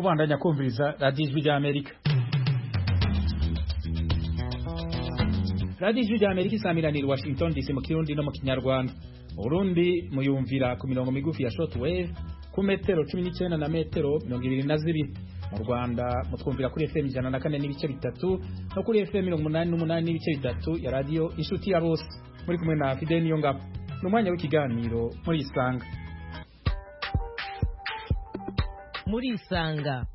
kubandanya kumviriza Radio Ijwi ry'Amerika. Radio Ijwi ry'Amerika isamiranira Washington DC mu Kirundi no mu Kinyarwanda. Burundi muyumvira ku mirongo migufi ya shortwave ku metero 19 na metero 22. Mu Rwanda mutwumvira kuri FM 104 n'ibice bitatu no kuri FM 88 n'ibice bitatu ya radio Inshuti ya Bose. Muri kumwe na Fidel Niyongabo. Numwanya w'ikiganiro muri Isanga. Muri Isanga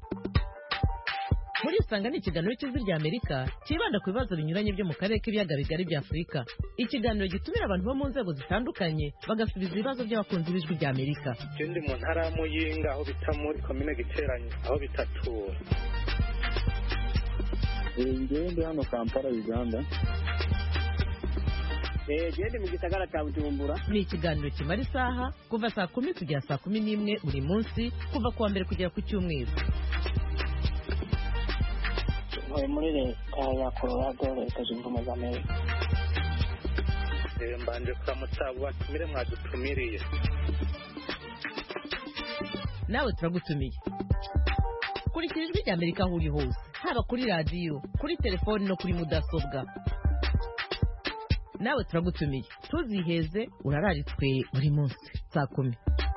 ni ikiganiro cy'Ijwi ry'Amerika kibanda ku bibazo binyuranye byo mu karere k'ibiyaga bigari bya Afurika. Ikiganiro gitumira abantu bo mu nzego zitandukanye bagasubiza ibibazo by'abakunzi b'Ijwi ry'Amerika. Ndi mu ntara ya Muyinga aho bita muri komine Giteranyi aho bitatura. Ndi hano Kampala Uganda. Ndi mu gisagara cya Bujumbura. Ni ikiganiro kimara isaha kuva saa 10 kugera saa 11 buri munsi kuva kuwa mbere kugera ku cyumweru. Muri leta ya Colorado leta zunze ubumwe za Amerika. Mbanje kuramutsa batumire mwadutumiriye. Nawe turagutumiye. Kurikira Ijwi ry'Amerika aho uri hose, haba kuri radio, kuri telefone no kuri mudasobwa. Nawe turagutumiye. Tuziheze urararitswe buri munsi saa 10.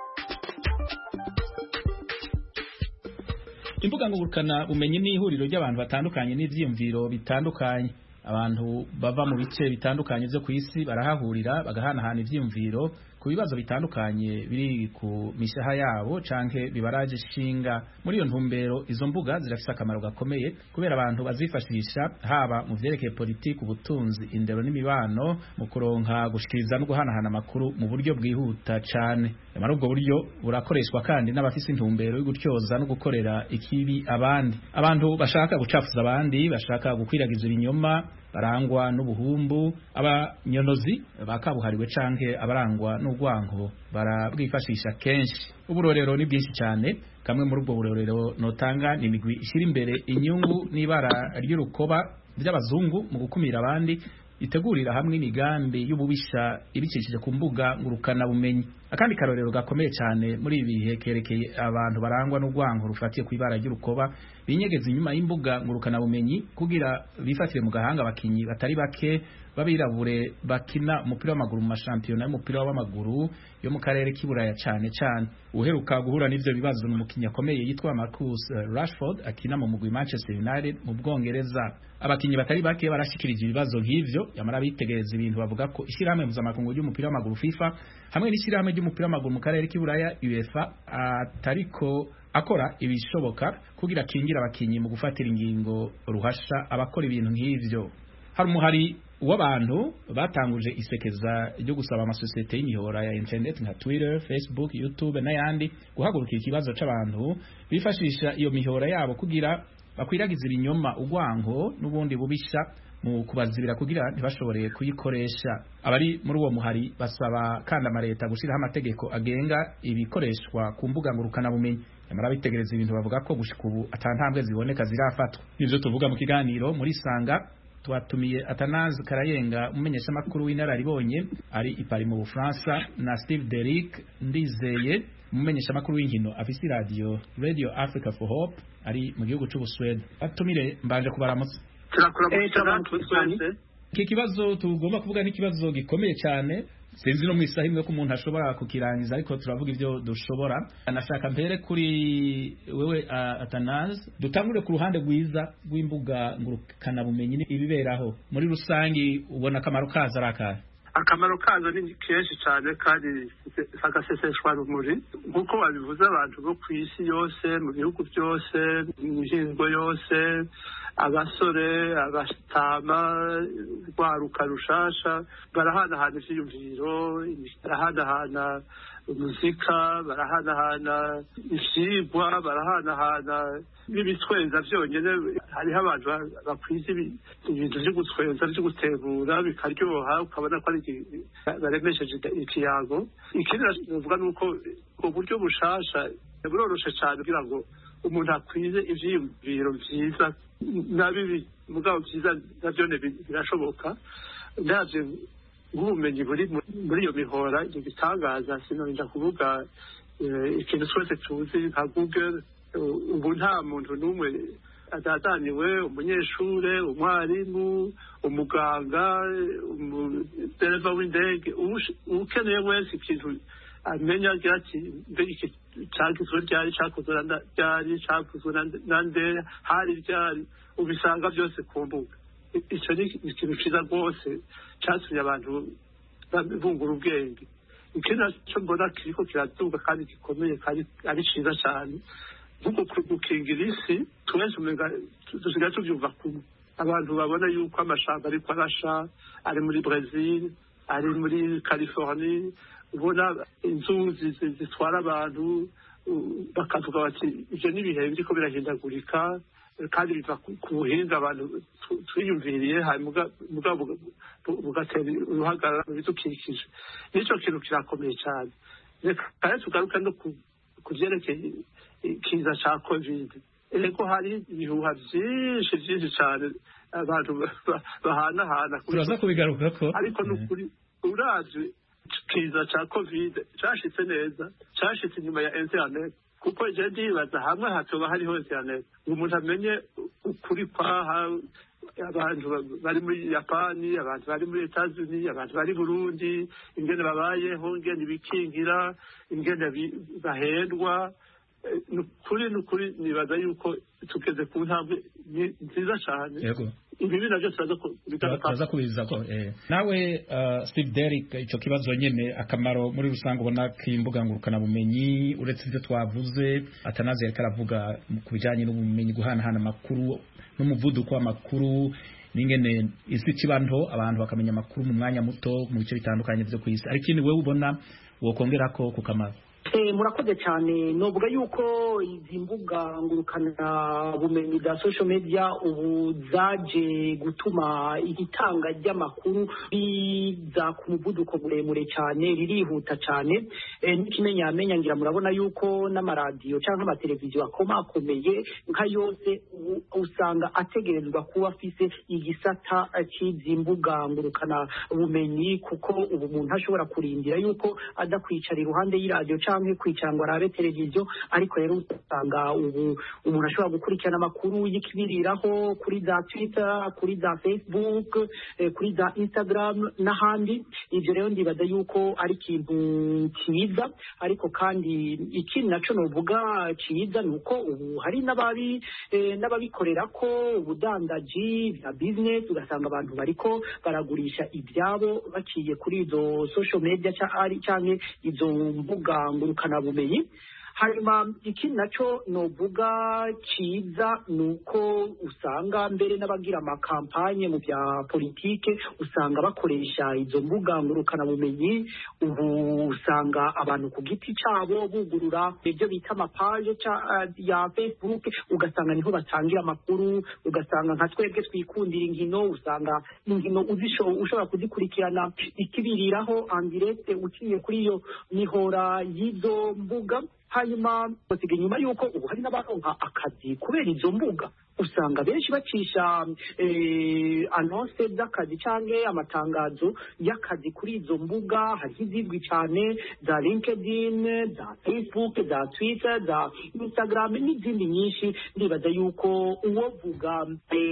Imbuga ngurukana umenye n'ihuriro ry'abantu batandukanye n'ivyiyumviro bitandukanye. Abantu bava mu bice bitandukanye byo ku isi barahahurira bagahanahana ivyiyumviro ku bibazo bitandukanye biri ku mishaha yabo canke bibaraje shinga. Muri iyo ntumbero izo mbuga zirafise akamaro gakomeye kubera abantu bazifashisha haba mu vyerekeye politiki, ubutunzi, indero n'imibano mu kuronka gushikiriza no guhanahana amakuru mu buryo bwihuta cane. Amara ubwo buryo burakoreshwa kandi n'abafise intumbero yo gutyoza no gukorera ikibi abandi. Abantu bashaka gucafuza abandi, bashaka gukwiragiza ibinyoma, barangwa n'ubuhumbu, abanyonozi bakabuhariwe canke abarangwa n'ugwanko barabwifashisha kenshi. Uburorero ni bwinshi cyane. Kamwe muri ubwo burorero notanga ni imigwi ishira imbere inyungu n'ibara ry'urukoba by'abazungu mu gukumira abandi, itegurira hamwe imigambi y'ububisha ibicishije ku mbuga ngurukana bumenyi. Akandi karorero gakomeye cyane muri ibi hekerekeye abantu barangwa n'ugwanko rufatiye ku ibara ry'urukoba binyegeza inyuma y'imbuga ngurukana bumenyi kugira bifatire mu gahanga abakinyi batari bake babirabure bakina umupira w'amaguru mu mashampiyona y'umupira w'amaguru yo mu karere k'iburaya cyane cyane. Uheruka guhura n'ivyo bibazo n'umukinyi akomeye yitwa Marcus Rashford akina mu mugwi Manchester United mu Bwongereza. Abakinyi batari bake barashikirije ibibazo nk'ivyo yamara bitegereza ibintu bavuga ko ishyirahamwe mpuzamakungu ry'umupira w'amaguru FIFA hamwe n'ishyirahamwe ry'umupira w'amaguru mu karere k'iburaya UEFA atariko akora ibishoboka kugira kingira abakinyi mu gufatira ingingo ruhasha abakora ibintu nk'ivyo. Hari umuhari w'abantu batanguje isekeza ryo gusaba amasosiyete y'imihora ya internet nka Twitter, Facebook, YouTube n'ayandi guhagurukira ikibazo c'abantu bifashisha iyo mihora yabo kugira bakwiragiza ibinyoma, ugwanko n'ubundi bubisha mu kubazibira kugira ntibashobore kuyikoresha. Abari muri uwo muhari basaba kandi amareta gushiraho amategeko agenga ibikoreshwa ku mbuga ngurukana bumenyi. Yamara bitegereza ibintu bavuga ko gushika ubu atantambwe ziboneka zirafatwa. Nivyo tuvuga mu kiganiro muri Sanga. Twatumiye Atanazi Karayenga umumenyesha makuru w'inararibonye ari i Paris mu Bufaransa na Steve Derrick Ndizeye umumenyesha makuru w'inkino afisi radio Africa for Hope ari mu gihugu cy'Ubuswede. Atumire mbanje kubaramutsa. Iki kibazo tugomba kuvuga ni kibazo gikomeye cyane. Sinzi no mwisaha imwe ko umuntu ashobora kukirangiza ariko turavuga ivyo dushobora. Anashaka mbere kuri wewe Atanazi dutangure ku ruhande rwiza rw'imbuga ngurukana bumenyi ibiberaho muri rusangi ubona akamaro kaza arakahe? Akamaro kazo ni kenshi cyane kandi sagaseseshwa rumuri nkuko babivuze abantu bo ku isi yose mu bihugu byose mu mihingo yose abasore abashitama rwaruka rushasha barahanahana ivyiyumviro barahanahana umuzika barahanahana ivyigwa barahanahana n'ibitwenza vyonyene. Hariho abantu bakwiza ibintu vyo gutwenza vyo gutegura bikaryoha ukabona ko ari baremesheje ikiyago. Ikindi navuga nuko uburyo bushasha buroroshe cyane kugira ngo umuntu akwize ivyiyumviro vyiza nabibi mugabo vyiza navyone birashoboka. Ndavye nk'ubumenyi buri muri iyo mihora ibyo bitangaza sinorinda kuvuga ikintu twese tuzi nka Google ubu nta muntu n'umwe atazaniwe, umunyeshure, umwarimu, umuganga, umudereva w'indege, ukeneye wese ikintu amenya agira ati mbega iki cagizwe ryari, cakozwe ryari, cakozwe nande, hari ryari, ubisanga byose ku mbuga. Ico ni ikintu ciza rwose catumye abantu bungura ubwenge. Ikindi naco mbona kiriko kiraduga kandi gikomeye kandi ari ciza cane, nkuko gukingira isi twese umenga dusigaye tuvyumva kumwe. Abantu babona yuko amashamba ariko arasha, ari muri Brazil, ari muri California, ubona inzuzi zitwara abantu, bakavuga bati ivyo n'ibihe biriko birahindagurika kandi biva ku buhinga abantu twiyumviriye, mugabo bugatera uruhagarara mu bidukikije. Nico kintu kirakomeye cyane. Reka tugaruka no ku vyerekeye ikiza ca covid. Ego hari ibihuha vyinshi cyane abantu bahanahana, turaza kubigarukako, ariko n'ukuri uravye ikiza ca covid cashitse neza, cashitse inyuma ya internet, kuko je ndibaza hamwe hatoba hariho internet umuntu amenye ukuri kwaha abantu bari muri Japani, abantu bari muri Etats-Unis, abantu bari Burundi, ingene babayeho, ingene bikingira, ingene bahendwa. Nukuri nibaza yuko tugeze ku ntambwe nziza cyane. Ibi navyo turaza kubizako. Nawe Steve Derrick, ico kibazo nyene akamaro muri rusange ubona k'imbuga ngurukana bumenyi, uretse ivyo twavuze Atanazi yariko aravuga ku bijanye n'ubumenyi, guhanahana amakuru n'umuvuduko w'amakuru, n'ingene isi kibanto abantu bakamenya amakuru mu mwanya muto mu bice bitandukanye vyo kwisi. Ariko ikindi wewe ubona wokongerako ku kamaro? Murakoze cyane. Novuga yuko izi mbuga ngurukana bumenyi za social media ubu zaje gutuma igitanga ry'amakuru biza ku muvuduko muremure cyane, ririhuta cyane. N'ikimenyamenya ngira murabona yuko n'amaradiyo cyangwa amateleviziyo akomakomeye nka yose usanga ategerezwa kuba afise igisata cy'izi mbuga ngurukana bumenyi, kuko ubu umuntu ashobora kurindira yuko adakwicara iruhande y'iradiyo cyangwa kwicara ngo arabe televiziyo. Ariko rero usanga ubu umuntu ashobora gukurikirana amakuru y'ikibiriraho kuri za Twitter, kuri za Facebook, kuri za Instagram n'ahandi. Ivyo rero ndibaza yuko ari ikintu cyiza, ariko kandi ikindi naco novuga cyiza nuko ubu hari n'ababikorera ko ubudandaji bya business, ugasanga abantu bariko baragurisha ibyabo baciye kuri izo social media cyangwa izo mbuga ngurukana bumenyi. Hanyuma ikindi naco novuga cyiza nuko usanga mbere n'abagira amakampanye mu bya politike usanga bakoresha izo mbuga ngurukana bumenyi. Ubu usanga abantu ku giti cabo bugurura ibyo bita amapaje ya Facebook, ugasanga niho batangira amakuru. Ugasanga nka twebwe twikundira inkino, usanga inkino ushobora kuzikurikirana ikibiriraho andirete uciye kuri iyo mihora y'izo mbuga. Hanyuma basiga nyuma yuko ubu hari n'abaronka akazi kubera izo mbuga. Usanga benshi bacisha annonce z'akazi cyangwa amatangazo y'akazi kuri izo mbuga. Hari izizwi cyane za LinkedIn, za Facebook, za Twitter, za Instagram n'izindi nyinshi. Ndibaza yuko uwovuga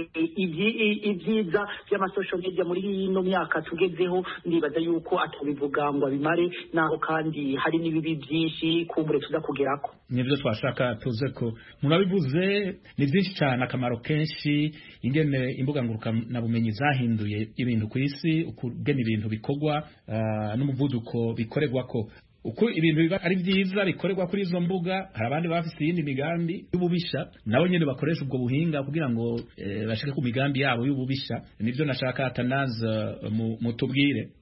ibyiza by'amasocial media muri ino myaka tugezeho, ndibaza yuko atabivuga ngo abimare, naho kandi hari n'ibibi byinshi kumbure tuza kugerako. Nibyo twashaka tuze ko murabivuze ni byinshi cyane, akamaro kenshi, ingene imbuga ngurukana bumenyi zahinduye ibintu ku isi, ukugena ibintu bikorwa n'umuvuduko bikorerwa ko. Uko ibintu biba ari byiza bikorerwa kuri izo mbuga, hari abandi bafite iyindi migambi y'ububisha, nabo nyene bakoresha ubwo buhinga kugira ngo bashike ku migambi yabo y'ububisha. Nibyo nashaka Atanaze mutubwire.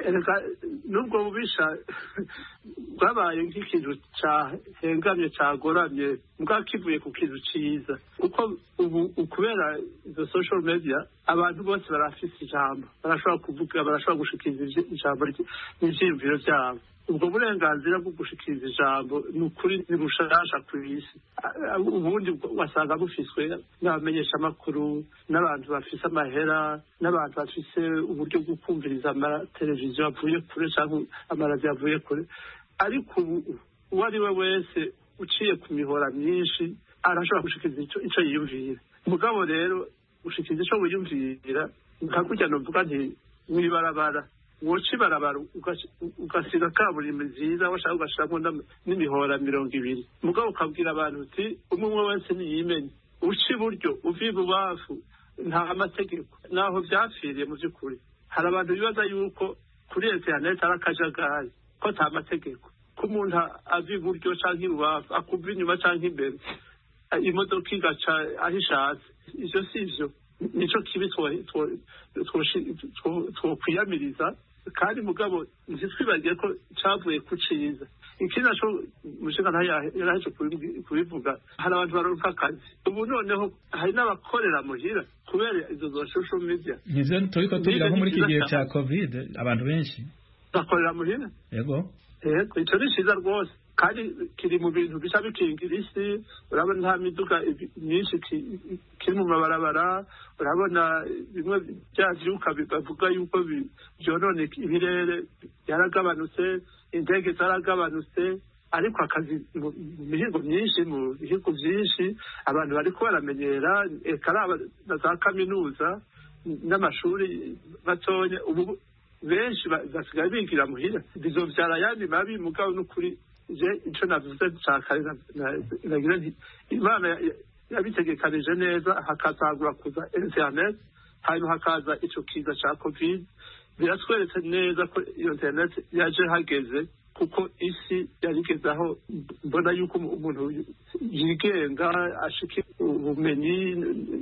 Nubwo bubisha bwabaye nk'ikintu hengamye cagoramye, kivuye ku kintu ciza, kuko ubu kubera izo social media abantu bose barafise ijambo, barashobora kuvuga, barashobora gushikiriza ijambo n'ivyiyumviro vyabo. Ubwo burenganzira bwo gushikiriza ijambo ni ukuri ni bushasha ku isi. Ubundi wasanga bufiswe n'abamenyesha amakuru, n'abantu bafise amahera, n'abantu bafise uburyo bwo kumviriza amateleviziyo avuye kure cyangwa amaradiyo avuye kure. Ariko uwo ari we wese uciye ku mihora myinshi arashobora gushikiriza ico yiyumvira. Mugabo rero gushikiriza ico wiyumvira nkakurya novuga nti mwibarabara woca ibarabara ugasiga kaburimbo nziza washaka ugashiramo n'imihora 200 mugabo ukabwira abantu uti umwe wese niyimenye uca iburyo uva ibubafu nta mategeko naho vyapfiriye mu vy'ukuri. Hari abantu bibaza yuko kuri internet ari akajagari ko nta mategeko ko umuntu ava iburyo canke ibubafu akuva inyuma canke imbere imodoka igaca aho ishatse. Ivyo sivyo nico kibi twokwiyamiriza kandi mugabo ntitwibagiye ko cavuye ku ciza. Ikindi naco mushinga yaraheje kubivuga hari abantu baronka akazi ubu noneho hari n'abakorera muhira kubera izo za social media. Nivyo turiko tugira nko muri iki gihe ca covid abantu benshi bakorera muhira. Yego ico ni ciza rwose kandi kiri mu bintu bisa bikingira isi. Urabona nta miduga myinshi kiri mu mabarabara, urabona bimwe byavyuka bivuga yuko byonone ibirere yaragabanutse, indege zaragabanutse, ariko akazi mu mihingo myinshi mu bihugu byinshi abantu bariko baramenyera ekaraba na za kaminuza n'amashuri batonya ubu benshi basigaye bigira muhira. Bizovyara yandi mabi mugabo n'ukuri je ico navuze cakare nagira nti Imana yabitegekanije neza hakazagura kuza internet hanyuma hakaza ico kiza ca covid. Biratweretse neza ko iyo internet yaje hageze kuko isi yarigeze aho mbona yuko umuntu yigenga ashike ubumenyi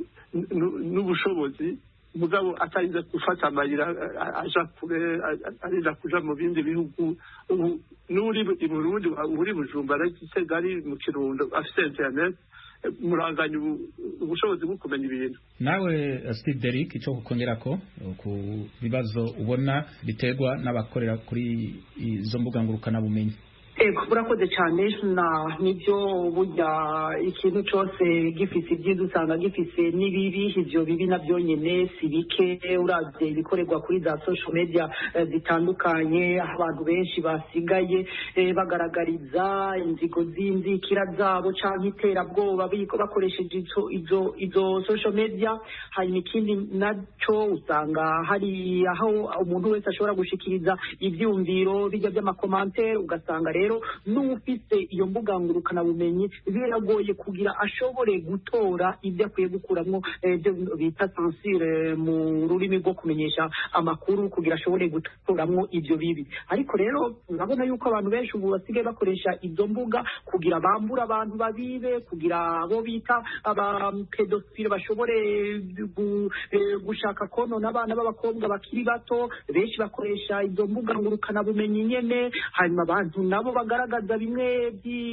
n'ubushobozi mugabo atarinze gufata amayira aja kure arinda kuja mu bindi bihugu. Ubu n'uri i Burundi uri Bujumbura Kigali mu Kirundo afite internet muranganya ubushobozi bwo kumenya ibintu. Nawe Steve Derrick ico kukongerako ku bibazo ubona biterwa n'abakorera kuri izo mbuga ngurukana bumenyi? Urakoze cyane nibyo burya ikintu cyose gifise ibyiza usanga gifise n'ibibi. Ivyo bibi navyo nyene si bike uravye ibikorerwa kuri za social media zitandukanye. Abantu benshi basigaye bagaragariza inzigo z'inzikira zabo canke iterabwoba biko bakoresheje izo social media. Hanyuma ikindi naco usanga hari aho umuntu wese ashobora gushikiriza ivyumviro bijya by'amakomantere ugasanga rero n'ufise iyo mbuga ngurukana bumenyi biragoye kugira ashobore gutora ibyo akwiye gukuramwo ibyo bita censure mu rurimi rwo kumenyesha amakuru kugira ashobore gutoramwo ibyo bibi. Ariko rero urabona yuko abantu benshi ubu basigaye bakoresha izo mbuga kugira bambura abantu babibe, kugira abo bita abapedofile bashobore gushaka konona abana b'abakobwa bakiri bato. Benshi bakoresha izo mbuga ngurukana bumenyi nyene, hanyuma abantu nabo bagaragaza bimwe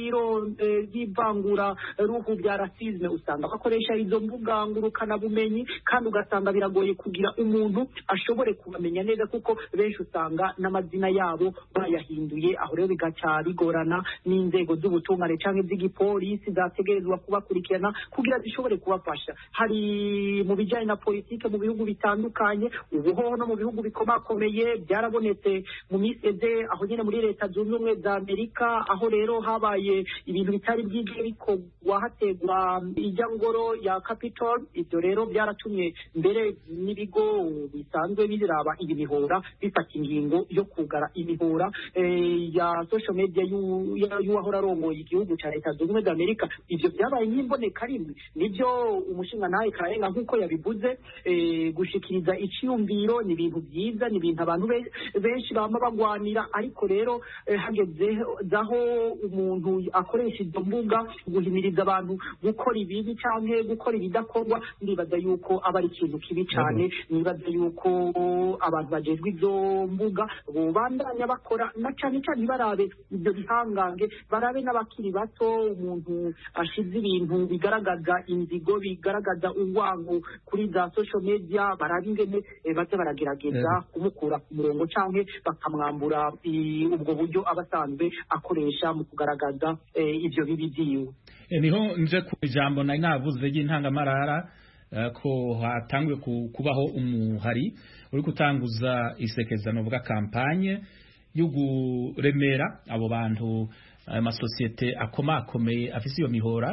by'ivangura ruhu bya rasisme usanga bakoresha izo mbuga ngurukana bumenyi kandi ugasanga biragoye kugira umuntu ashobore kubamenya neza kuko benshi usanga n'amazina yabo bayahinduye. Aho rero bigaca bigorana n'inzego z'ubutungane canke z'igipolisi zategerezwa kubakurikirana kugira zishobore kubafasha. Hari mu bijanye na politike mu bihugu bitandukanye ubuhoho no mu bihugu bikomakomeye byarabonetse mu miseze aho nyene muri leta zunze ubumwe za Amerika, aho rero habaye ibintu bitari byige bikorwa hategwa ijya ngoro ya Capitol. Ibyo rero byaratumye mbere n'ibigo bisanzwe biraba ibimihora bifata ingingo yo kugara imihora ya social media y'uwahora arongoye igihugu cya leta zunze ubumwe za Amerika. Ibyo byabaye nk'imboneka rimwe. Nibyo umushinga nawe Karenga nk'uko yabivuze gushikiriza iciyumviro ni ibintu byiza, ni ibintu abantu benshi bama bagwanira. Ariko rero hageze zaho umuntu akoresha izo mbuga guhimiriza abantu gukora ibibi canke gukora ibidakorwa, ndibaza yuko aba ari ikintu kibi cyane. Nibaza yuko abantu bajejwe izo mbuga bandanya bakora na cyane cyane barabe ibyo bihangange, barabe n'abakiri bato. Umuntu ashize ibintu bigaragaza inzigo, bigaragaza urwango kuri za social media, barabe ingene baze baragerageza kumukura ku murongo canke bakamwambura ubwo buryo abasanzwe akoresha mu kugaragaza ibyo bibi byiwe. Niho nje ku ijambo nari navuze ry'intangamarara ko hatanguye kubaho umuhari uri gutanguza isekezano bwa kampanye yo guremera abo bantu amasosiyete akomakomeye afise iyo mihora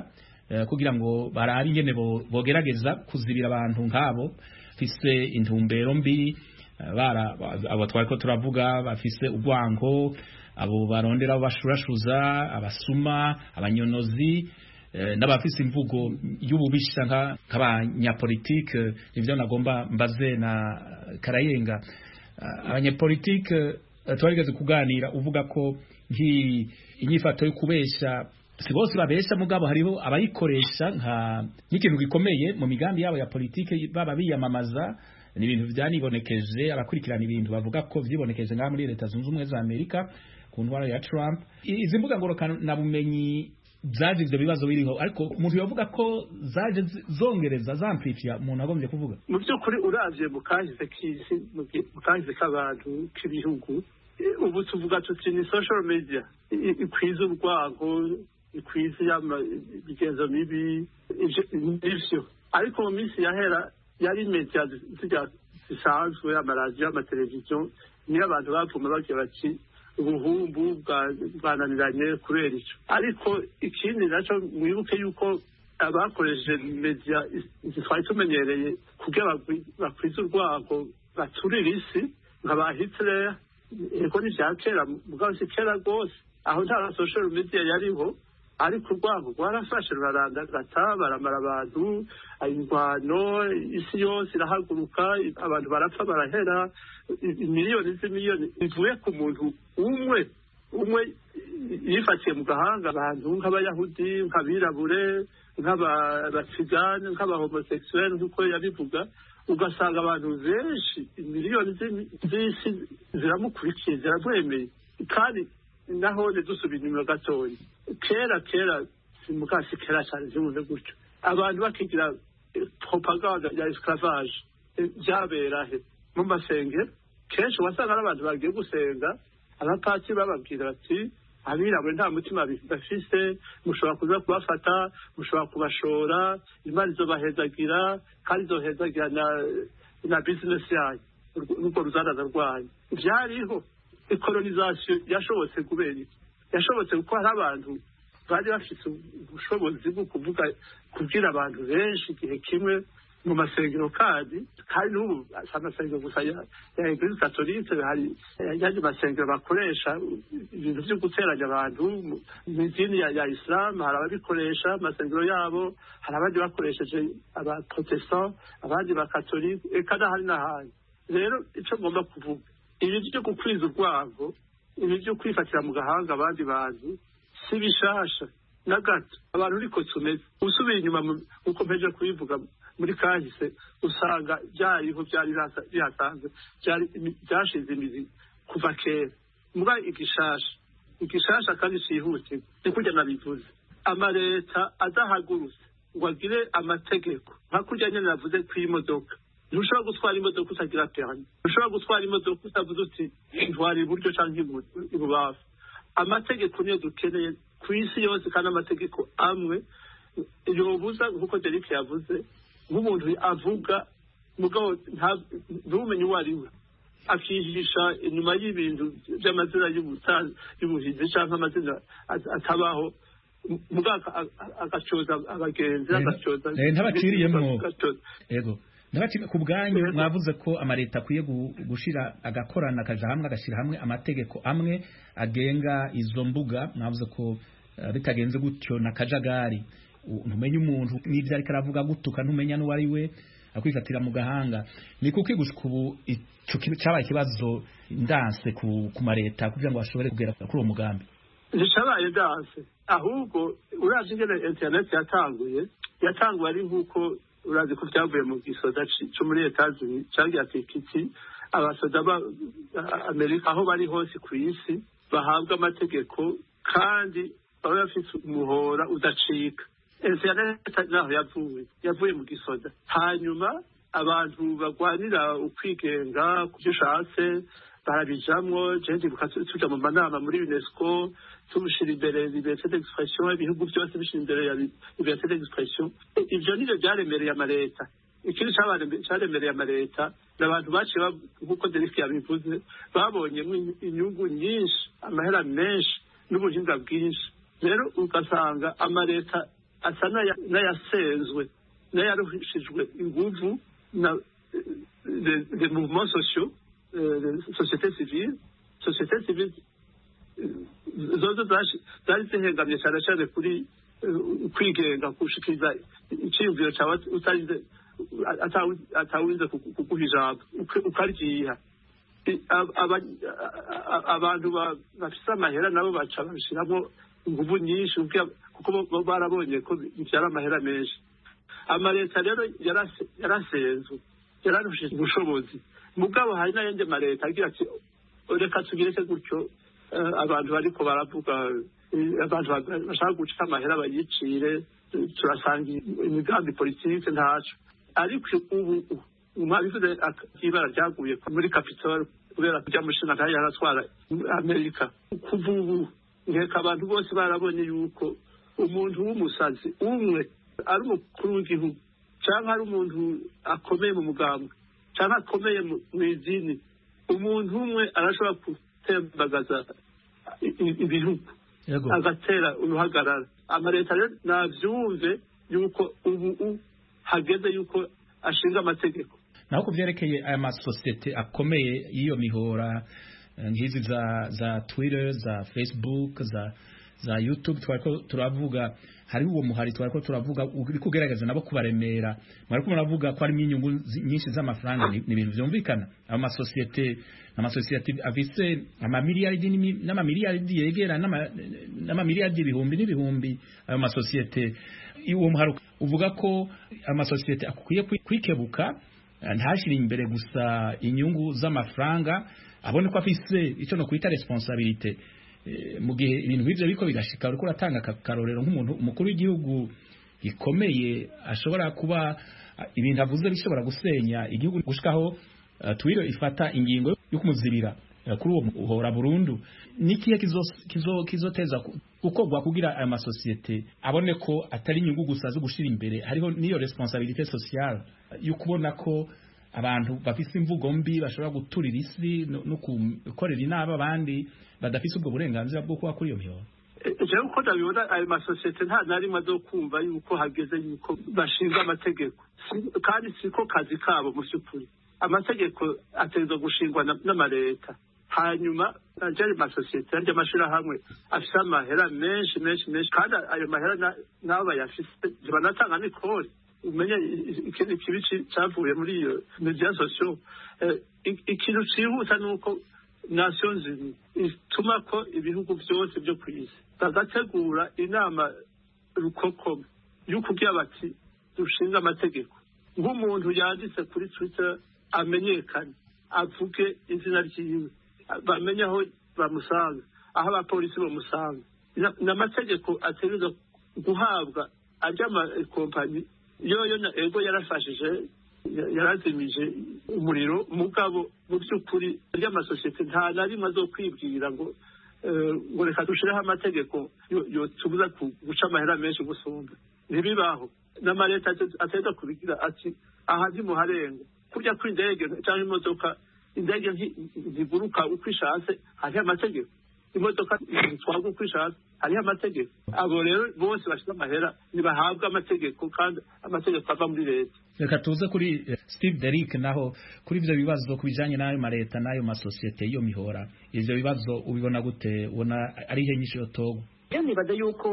kugira ngo barabe ingene bogerageza kuzibira abantu nk'abo bafise intumbero mbi, abo twariko turavuga bafise urwango, abo barondera abo bashurashuza, abasuma, abanyonozi, n'abafise imvugo y'ububisha nk'abanyapolitike. Nivyo nagomba mbaze na Karayenga. Abanyapolitike twarigeze kuganira uvuga ko inyifato yo kubesha, si bose babesha mugabo hariho abayikoresha nk'ikintu gikomeye mu migambi yabo ya politike, baba biyamamaza. Ni ibintu byanibonekeje, abakurikirana ibintu bavuga ko vyibonekeje ngaha muri Leta Zunze Ubumwe za Amerika ku ntwaro ya Trump. Izi mbuga ngorokana bumenyi zaje ivyo bibazo biriho, ariko umuntu yavuga ko zaje zongereza zamplifia umuntu agombye kuvuga. Mu by'ukuri uravye mu kahise k'isi, mu kahise k'abantu k'ibihugu, ubu tuvuga tuti ni social media ikwiza urwango, ikwiza imigenzo mibi, ivyo. Ariko mu minsi yahera yari media zisanzwe, amaradiyo, amateleviziyo, niyo abantu bavuma bagira bati ubuhumbu bwananiranye kubera ico. Ariko ikindi naco mwibuke yuko abakoresheje media twari tumenyereye kugira bakwiza urwango, baturira isi nk'aba Hitler. Ego ni vya kera mugabo si kera rwose, aho nta social media yariho, ariko urwango rwarafashe rurarandagata, baramara abantu, ingwano, isi yose irahaguruka, abantu barapfa barahera, miliyoni z'imiliyoni bivuye ku muntu umwe yifatiye mu gahanga abantu nk'abayahudi, nk'abirabure, nk'abatsigane, nk'abahomosexuel nk'uko yabivuga. Ugasanga abantu benshi, miliyoni z'isi ziramukurikiye, ziramwemeye. Kandi naho dusubira inyuma gatoya, kera simukasi kera cyane zimuze gutyo, abantu bakigira propaganda ya esclavage byabera he mu masengero. Kenshi wasanga ari abantu bagiye gusenga, abapatiri bababwira bati abirabure nta mutima bafise, mushobora kuza kubafata, mushobora kubashora, imana izobahezagira kandi izohezagira na business yanyu, n'urwo ruzaraza rwanyu. Vyariho colonization yashobotse kubera iki? Yashobotse kuko hari abantu bari bafite ubushobozi bwo kubwira abantu benshi igihe kimwe mu masengero, kandi n'ubu amasengero gusa ya Eglise Catholique, hari yandi masengero bakoresha ibintu byo guteranya abantu mu idini ya Islam, hari ababikoresha amasengero yabo, hari abandi bakoresheje abaprotestant, abandi bakatolike, eka n'ahari n'ahandi. Rero ico ngomba kuvuga, ibi byo gukwiza urwango, ibi byo kwifatira mu gahanga abandi bantu si bishasha na gato. Abantu uriko tumeze usubiye inyuma uko mpeje kubivuga muri kahise, usanga byariho, byari byasanzwe, byashize imizi kuva kera. Muga igishasha kandi cihuse ni kurya nabivuze, amaleta adahagurutse ngo agire amategeko nka kurya nyene navuze kw'imodoka. Ntushobora gutwara imodoka utagira permis, ntushobora gutwara imodoka utavuze uti ntwara iburyo canke ibubafu. Amategeko niyo dukeneye ku isi yose, kandi amategeko amwe yobuza nk'uko Derek yavuze, nk'umuntu avuga mugabo ntumenye uwo ari we, akihisha inyuma y'ibintu by'amazina y'ubuhizi canke amazina atabaho, mugaka agacoza abagenzi, agacoza ntabaciriyemwo. Yego, ku bwanyu mwavuze ko amaleta akwiye gushira agakorana akaja hamwe, agashira hamwe amategeko amwe agenga izo mbuga. Mwavuze ko bitagenze gutyo na kajagari, ntumenye umuntu n'ibyo ariko aravuga gutuka, ntumenya n'uwo ari we, akwifatira mu gahanga. Ni kuko gushika ubu ico cyabaye ikibazo ndanse ku maleta kugira ngo bashobore kugera kuri uwo mugambi. Nishabaye ndanse, ahubwo urazi ingene internet yatanguye ari nk'uko urazi ko byavuye mu gisoda cyo muri Etats-Unis cyangwa atikiti, abasoda ba Amerika aho bari hose ku isi bahabwa amategeko kandi baba bafite umuhora udacika. Naho yavuye mu gisoda, hanyuma abantu bagwanira ukwigenga kubyo ushatse barabijamwo. Jendi tuja mu manama muri UNESCO tumushira imbere liberté d'expression, ibihugu byose bishira imbere ya liberté d'expression. Ivyo nivyo byaremereye amaleta. Ikindi cyaremereye amaleta n'abantu baciye nk'uko Derek yabivuze, babonyemo inyungu nyinshi, amahera menshi n'ubuhinga bwinshi. Rero ugasanga amaleta asa n'ayasenzwe n'ayaruhishijwe inguvu na les mouvements sociaux, société civile zozo zari zihengamye cyane cyane kuri kwigenga gushikiriza icyiyumviro cyawe atawinze kuguha ijambo ukaryiha. Abantu bafise amahera nabo baca babishiramo inguvu nyinshi kuko barabonye ko bibyara amahera menshi. Amaleta rero yarasenzwe yararushije ubushobozi mugabo hari n'ayandi maleta agira ati reka tugireke gutyo abantu bariko baravuga abantu bashaka guca amahera bayicire turasanga imigambi politike ntaco ariko ubu mwabivuze ibara ryaguye muri Capitol kubera kujya mushinga ntayo yaratwara Amerika. Kuva ubu nkeka abantu bose barabonye yuko umuntu w'umusazi umwe ari umukuru w'igihugu cyangwa ari umuntu akomeye mu mugambwe cyangwa akomeye mu idini, umuntu umwe arashobora gutembagaza ibihugu agatera uruhagarara. Amaleta rero navyumve yuko ubu hageze yuko ashinga amategeko. Naho kuvyerekeye aya masosiyete akomeye y'iyo mihora nk'izi za Twitter, za Facebook, za YouTube twariko turavuga, hari uwo muhari twariko turavuga uri kugerageza nabo kubaremera, mwariko muravuga ko ari inyungu nyinshi z'amafaranga. Ni ibintu byumvikana. Amasosiyete afise amamiliyaridi n'amamiliyaridi yegera n'amamiliyaridi ibihumbi n'ibihumbi. Ayo masosiyete uwo muhari uvuga ko amasosiyete akwiye kwikebuka, ntashire imbere gusa inyungu z'amafaranga, abone ko afise icyo no kwita responsabilité. Mu gihe ibintu nk'ivyo biko bigashika uriko uratanga akarorero nk'umuntu umukuru w'igihugu gikomeye ashobora kuba ibintu avuze bishobora gusenya igihugu gushikaho Twitter ifata ingingo yo kumuzibira kuri uwo uhora burundu. Nikiye kizoteza gukorwa kugira aya masosiyete abone ko atari inyungu gusa zo gushira imbere, hariho niyo responsabilité sociale yo kubona ko abantu bafise imvugo mbi bashobora guturira isi no gukorera inaba abandi badafise ubwo burenganzira bwo kuba kuri iyo mihoro. Jewe uko ndabibona ayo masosiyete nta narimwe zo kumva yuko hageze yuko bashinga amategeko, kandi siko kazi kabo mu by'ukuri. Amategeko ategerezwa gushingwa n'amaleta, hanyuma ayo masosiyete arya amashirahamwe afise amahera menshi kandi ayo mahera nabo bayafise banatanga n'ikori. Umenye ikindi kibi cyavuye muri iyo media social, ikintu cihuta nuko Nations Unies ituma ko ibihugu byose byo ku isi bagategura inama rukoko yo kugira bati dushinga amategeko. Nk'umuntu yanditse kuri Twitter amenyekane, avuge izina ryiwe, bamenye aho bamusanga, aho abapolisi bamusanga. N'amategeko ategerezwa guhabwa arya kompanyi yoyo na ego yarafashije yarazimije umuriro mugabo mu by'ukuri ry'amasosiyete nta na rimwe zo kwibwira ngo reka dushireho amategeko yotubuza guca amahera menshi gusumba. Ntibibaho. N'amaleta ateza kubigira ati aha ndi muharenga kurya kw'indege cyangwa imodoka, indege ntiguruka uko ishatse, hariho amategeko. Imodoka zitwarwa uko ishatse, hariho amategeko. Abo rero bose bashyize amahera ntibahabwa amategeko, kandi amategeko ava muri leta. Reka tuze kuri Steve Derrick naho kuri ivyo bibazo kubijanye n'ayo maleta n'ayo masosiyete iyo mihora. Ivyo bibazo ubibona gute? Ubona ari ihe nyinshi yotogo? Nibaza yuko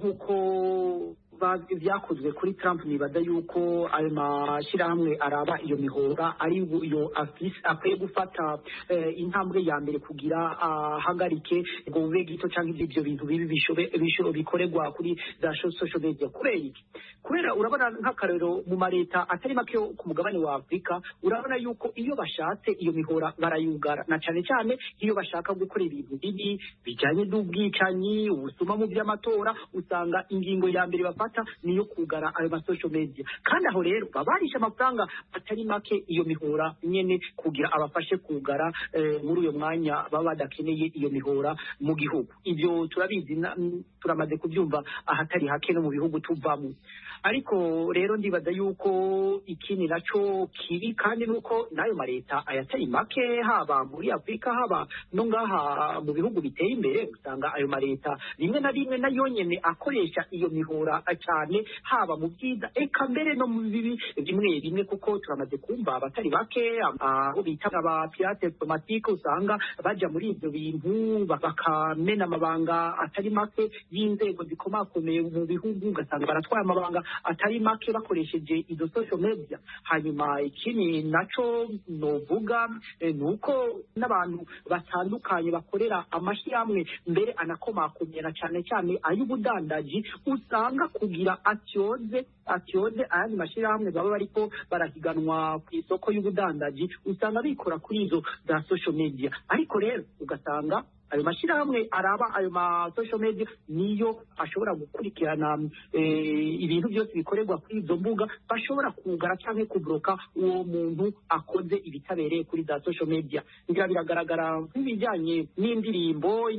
nkuko vyakozwe kuri Trump, nibaza yuko ayo mashirahamwe araba iyo mihora ari yo akwiye gufata intambwe ya mbere kugira ahagarike ngo bube gito cyangwa ivyo bintu bibi bikorerwa kuri za social media. Kubera urabona nk'akarero mu maleta atari make ku mugabane wa Afrika, urabona yuko iyo bashatse iyo mihora barayugara, na cyane cyane iyo bashaka gukora ibintu bibi bijanye n'ubwicanyi, ubusuma mu by'amatora, usanga ingingo ya mbere bafata niyo kugara ayo social media. Kandi aho rero babarisha amafaranga atari make iyo mihora nyene kugira abafashe kugara muri uyo mwanya baba badakeneye iyo mihora mu gihugu. Ibyo turabizi, turamaze kubyumva ahatari hake no mu bihugu tuvamo. Ariko rero ndibaza yuko ikindi naco kiri kandi nuko nayo maleta ayatari make haba muri Afrika haba no ngaha mu bihugu biteye imbere, usanga ayo maleta rimwe na rimwe nayo nyene akoresha iyo mihora cyane haba mu byiza eka mbere no mu bibi bimwe bimwe kuko turamaze kumva abatari bake aho bita aba pirate automatique usanga baja muri ibyo bintu bakamena amabanga atari make y'inzego zikomakomeye mu bihugu ugasanga baratwaye amabanga atari make bakoresheje izo social media. Hanyuma ikindi naco novuga nuko n'abantu batandukanye bakorera amashyirahamwe mbere anakomakomera cyane cyane ay'ubudandaji usanga kugira atyoze ayandi mashyirahamwe baba bariko barahiganwa ku isoko y'ubudandaji usanga bikora kuri izo za social media. Ariko rero ugasanga ayo mashyirahamwe araba ayo ma social media niyo ashobora gukurikirana ibintu byose bikorerwa kuri izo mbuga, bashobora kugara cyangwa kubloka uwo muntu akoze ibitabereye kuri za social media. Ngira biragaragara nk'ibijyanye n'indirimbo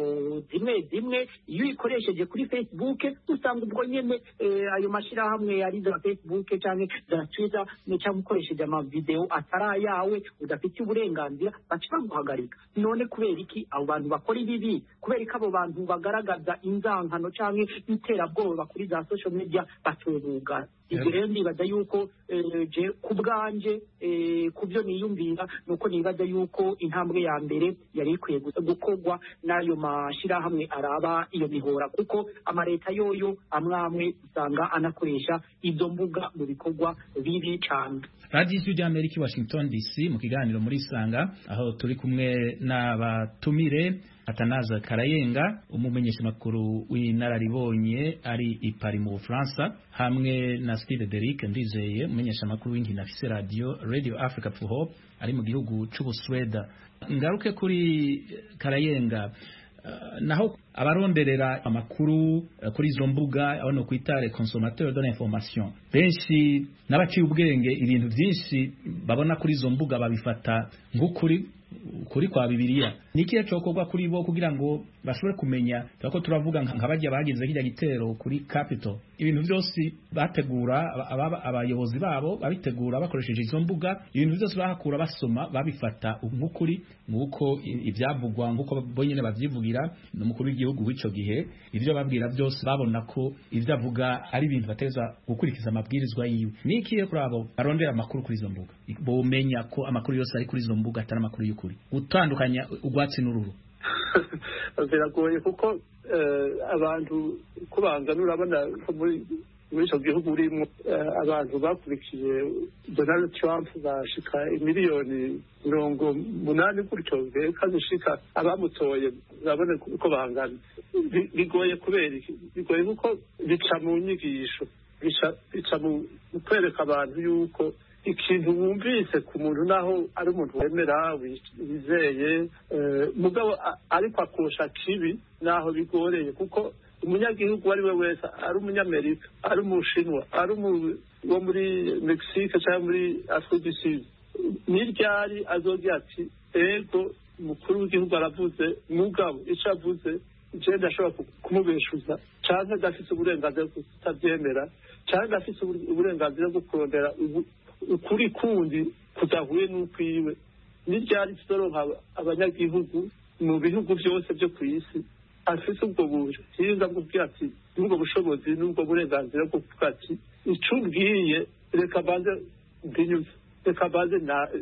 zimwe iyo ikoresheje kuri Facebook usanga ubwo nyene ayo mashyirahamwe ari za Facebook cyangwa za Twitter cyangwa ukoresheje amavideo atari ayawe udafite uburenganzira baca baguhagarika. None kubera iki abo bantu bakora ibibi, kubera ko abo bantu bagaragaza inzankano cyangwa iterabwoba kuri za social media batubuga? Ibyo rero nibaza yuko je ku bwanje ku byo niyumvira nuko nibaza yuko intambwe ya mbere yari ikwiye gukorwa n'ayo mashyirahamwe araba iyo mihora, kuko amaleta yoyo amwe usanga anakoresha izo mbuga mu bikorwa bibi cyane. Radio y'Amerika Washington DC mu kiganiro muri Sanga, aho turi kumwe n'abatumire Atanaza Karayenga, umumenyesha makuru w'inararibonye ari i Paris mu Bufaransa, hamwe na Steve Derrick Ndizeye, umumenyesha makuru w'inkino afise Radio Africa for Hope ari mu gihugu c'Ubusweda. Ngaruke kuri Karayenga, naho abaronderera amakuru kuri izo mbuga aho no kwitare consommateur de l'information benshi n'abaciye ubwenge, ibintu byinshi babona kuri izo mbuga babifata nk'ukuri kwa Bibiliya. Nikiye cyokorwa kuri bo kugira ngo bashobore kumenya ko turavuga nk'abajya bagize kijya gitero kuri Capitol, ibintu byose bategura abayobozi babo babitegura bakoresheje izo mbuga, ibintu byose bahakura basoma babifata nk'ukuri, nk'uko ibyavugwa nk'uko bonyene bavyivugira n'umukuru w'igihugu w'ico gihe. Ivyo babwira byose babona ko ivyo avuga ari ibintu bateza gukurikiza amabwirizwa yiwe. Nikiye kuri abo barondera amakuru kuri izo mbuga bomenya ko amakuru yose ari kuri izo mbuga atari amakuru y'ukuri, gutandukanya urwatsi n'ururu biragoye kuko abantu kubangana urabona muri icyo gihugu urimo abantu bakurikiye Donald Trump bashika miliyoni 80 gutyo, reka zishika abamutoye urabona uko bangana. Bigoye kubera iki? Bigoye kuko bica mu nyigisho, bica mu kwereka abantu yuko ikintu wumvise ku muntu naho ari umuntu wemera wizeye mugabo ariko akosha kibi naho bigoreye, kuko umunyagihugu ari we wese, ari umunyamerika, ari umushinwa, ari wo muri Mexique cyangwa muri Afrique du Sud, n'iryari azogira ati ego umukuru w'igihugu aravuze, mugabo icyo avuze je ndashobora kumubeshuza cyangwa adafite uburenganzira bwo kutabyemera cyangwa adafite uburenganzira bwo kurondera ukuri kundi kudahuye n'ukwiwe. N'iryari tuzoronka abanyagihugu mu bihugu byose byo ku isi afite ubwo buhinga bwo kugira ati n'ubwo bushobozi n'ubwo burenganzira bwo kuvuga ati icyo ubwiye reka banze ndinyuze, reka banze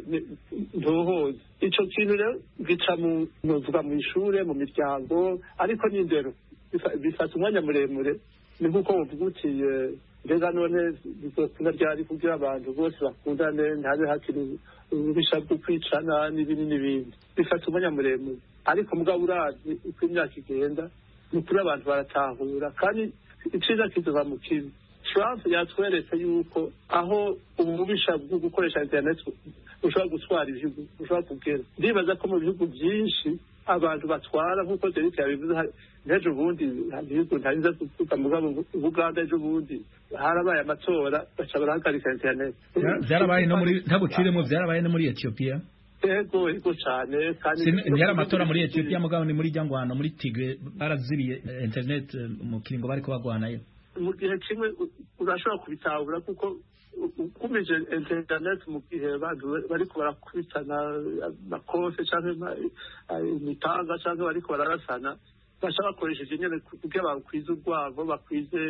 ntohoze. Icyo kintu rero gica muvuga mu ishure, mu miryango, ariko n'indero bifata umwanya muremure. Ni nk'uko bavuga uti mbega none bizokunda ryari kugira abantu bose bakundane ntabe hakiri ububisha bwo kwicana n'ibindi. Bifata umwanya muremure, ariko mugabo urazi uko imyaka igenda ni ukuri abantu baratahura, kandi iciza kizova mu kibi. Trump yatweretse yuko aho ububisha bwo gukoresha internet ushobora gutwara ibihugu ushobora kugera. Ndibaza ko mu bihugu byinshi abantu batwara nk'uko Derrick yabivuze, n'ejo bundi ibihugu ntarinza kuvuga mugabo Uganda ejo bundi harabaye amatora baca barahagarika internet. Byarabaye no muri ntaguciremo, byarabaye no muri Ethiopia. Ego cyane, kandi yari amatora muri Ethiopia mugabo ni muri Jangwana muri Tigre barazibiye internet mu kiringo bariko bagwanayo. Mu gihe kimwe urashobora kubitahura kuko ukumije internet mu gihe bariko barakubitana makofe cyangwa imitanga cyangwa bariko bararasana, bashaka bakoresheje nyene kugira bakwize urwabo, bakwize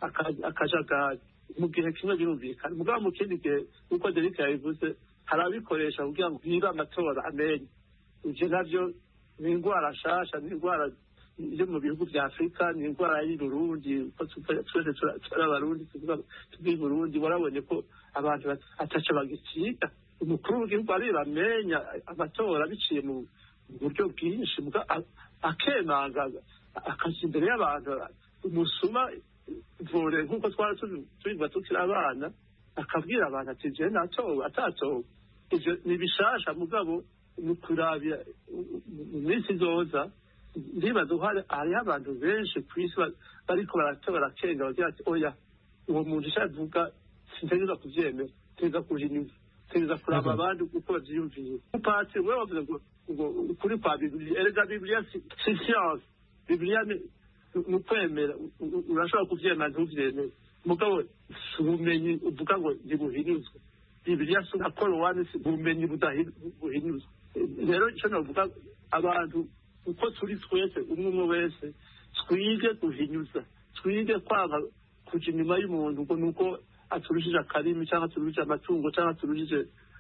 akajagari mu gihe kimwe birumvikana mugabo mu kindi gihe nk'uko Derek yabivuze hari abikoresha kugira ngo bibe amatora amenye ivyo navyo ni indwara nshasha ni indwara yo mu bihugu vya Afurika ni indwara y'i Burundi twese turi abarundi tuvuga Burundi warabonye ko abantu ataca bagiciga umukuru w'igihugu ari bamenya amatora biciye mu buryo bwinshi akemanga akaja imbere y'abantu umusuma vore nk'uko twari tubiva tukiri abana akabwira abantu ati je natowe atatowe ivyo ni bishasha mugabo ni kurabira mu minsi izoza ndibaza ko hariho abantu benshi ku isi bariko baratora kenga bagira ati oya uwo muntu ishavuga sintegeza kuvyemera tegeza kuhinyuza tegeza kuraba abandi uko bavyiyumviye upatse wewe wavuze ngo ukuri kwa Bibiliya erega Bibiliya si science Bibiliya ni ukwemera urashobora kuvyemera ntuvyemere mugabo ubumenyi uvuga ngo ntibuhinyuzwe Bibiliya si nka Korowani si ubumenyi buhinyuzwe rero ico navuga abantu uko turi twese umwe wese twige guhinyuza twige kwanga kuja inyuma y'umuntu ngo nuko aturushije akarimi cyangwa aturushije amatungo cyangwa aturushije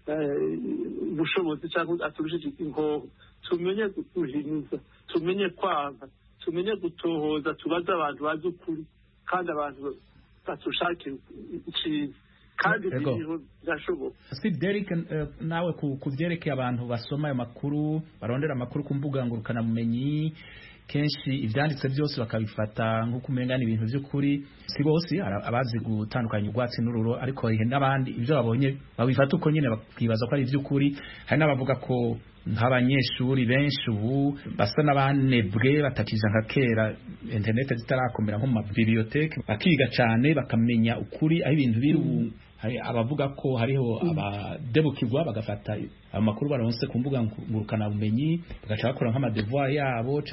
ubushobozi cyangwa aturushije ingoho tumenye guhinyuza tumenye kwanga tumenye gutohoza tubaze abantu bazi ukuri kandi abantu batushakira iciza kandi birashoboka Steve Derek nawe kuvyerekeye abantu basoma ayo makuru barondera amakuru ku mbuga ngurukana bumenyi kenshi ivyanditse byose bakabifata nko kumengana ibintu by'ukuri si bose abazi gutandukanya urwatsi n'ururo ariko ihe n'abandi ibyo babonye babifata uko nyine bakibaza ko ari iby'ukuri hari n'abavuga ko nk'abanyeshuri benshi ubu basa n'abanebwe batakija nka kera internet zitarakomera nko mu bibliothèque bakiga cyane bakamenya ukuri aho ibintu biri ubu hari abavuga ko hariho abadebukirwa bagafata amakuru baronse ku mbuga ngurukana bumenyi bagaca bakora nk'amadevoir yabo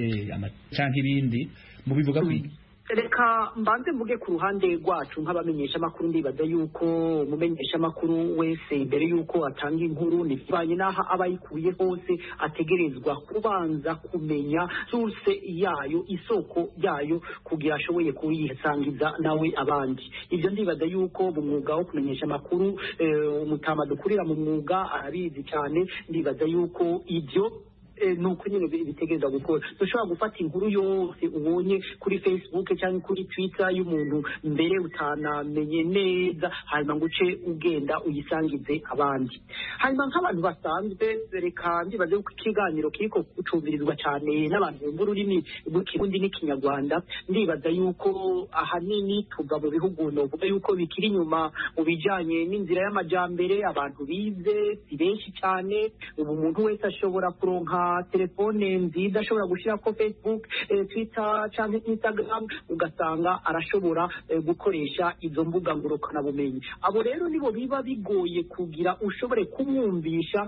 canke ibindi mu bivuga kwiga reka mbanze mvuge ku ruhande rwacu nk'abamenyesha makuru ndibaza yuko umumenyesha makuru wese imbere yuko atanga inkuru nibanye naho abayikuye hose ategerezwa kubanza kumenya source yayo isoko yayo kugira ashoboye kuyisangiza nawe abandi ibyo ndibaza yuko mu mwuga wo kumenyesha makuru umutama dukurira mu mwuga arabizi cyane ndibaza yuko ibyo nuko nyine bitegereza gukora dushobora gufata inkuru yose ubonye kuri Facebook cyangwa kuri Twitter y'umuntu mbere utanamenye neza hanyuma ngo uce ugenda uyisangize abandi hanyuma nk'abantu basanzwe reka ndibaze ko ikiganiro kiriko gucumbirizwa cyane n'abantu bumva ururimi rw'ikirundi n'ikinyarwanda ndibaza yuko ahanini tuva mu bihugu novuga yuko bikiri inyuma mu bijanye n'inzira y'amajambere abantu bize si benshi cyane ubu umuntu wese ashobora kuronka telefone nziza ashobora gushira ko Facebook Twitter cyangwa Instagram ugasanga arashobora gukoresha izo mbuga ngurukana bumenyi abo rero nibo biba bigoye kugira ushobore kumwumvisha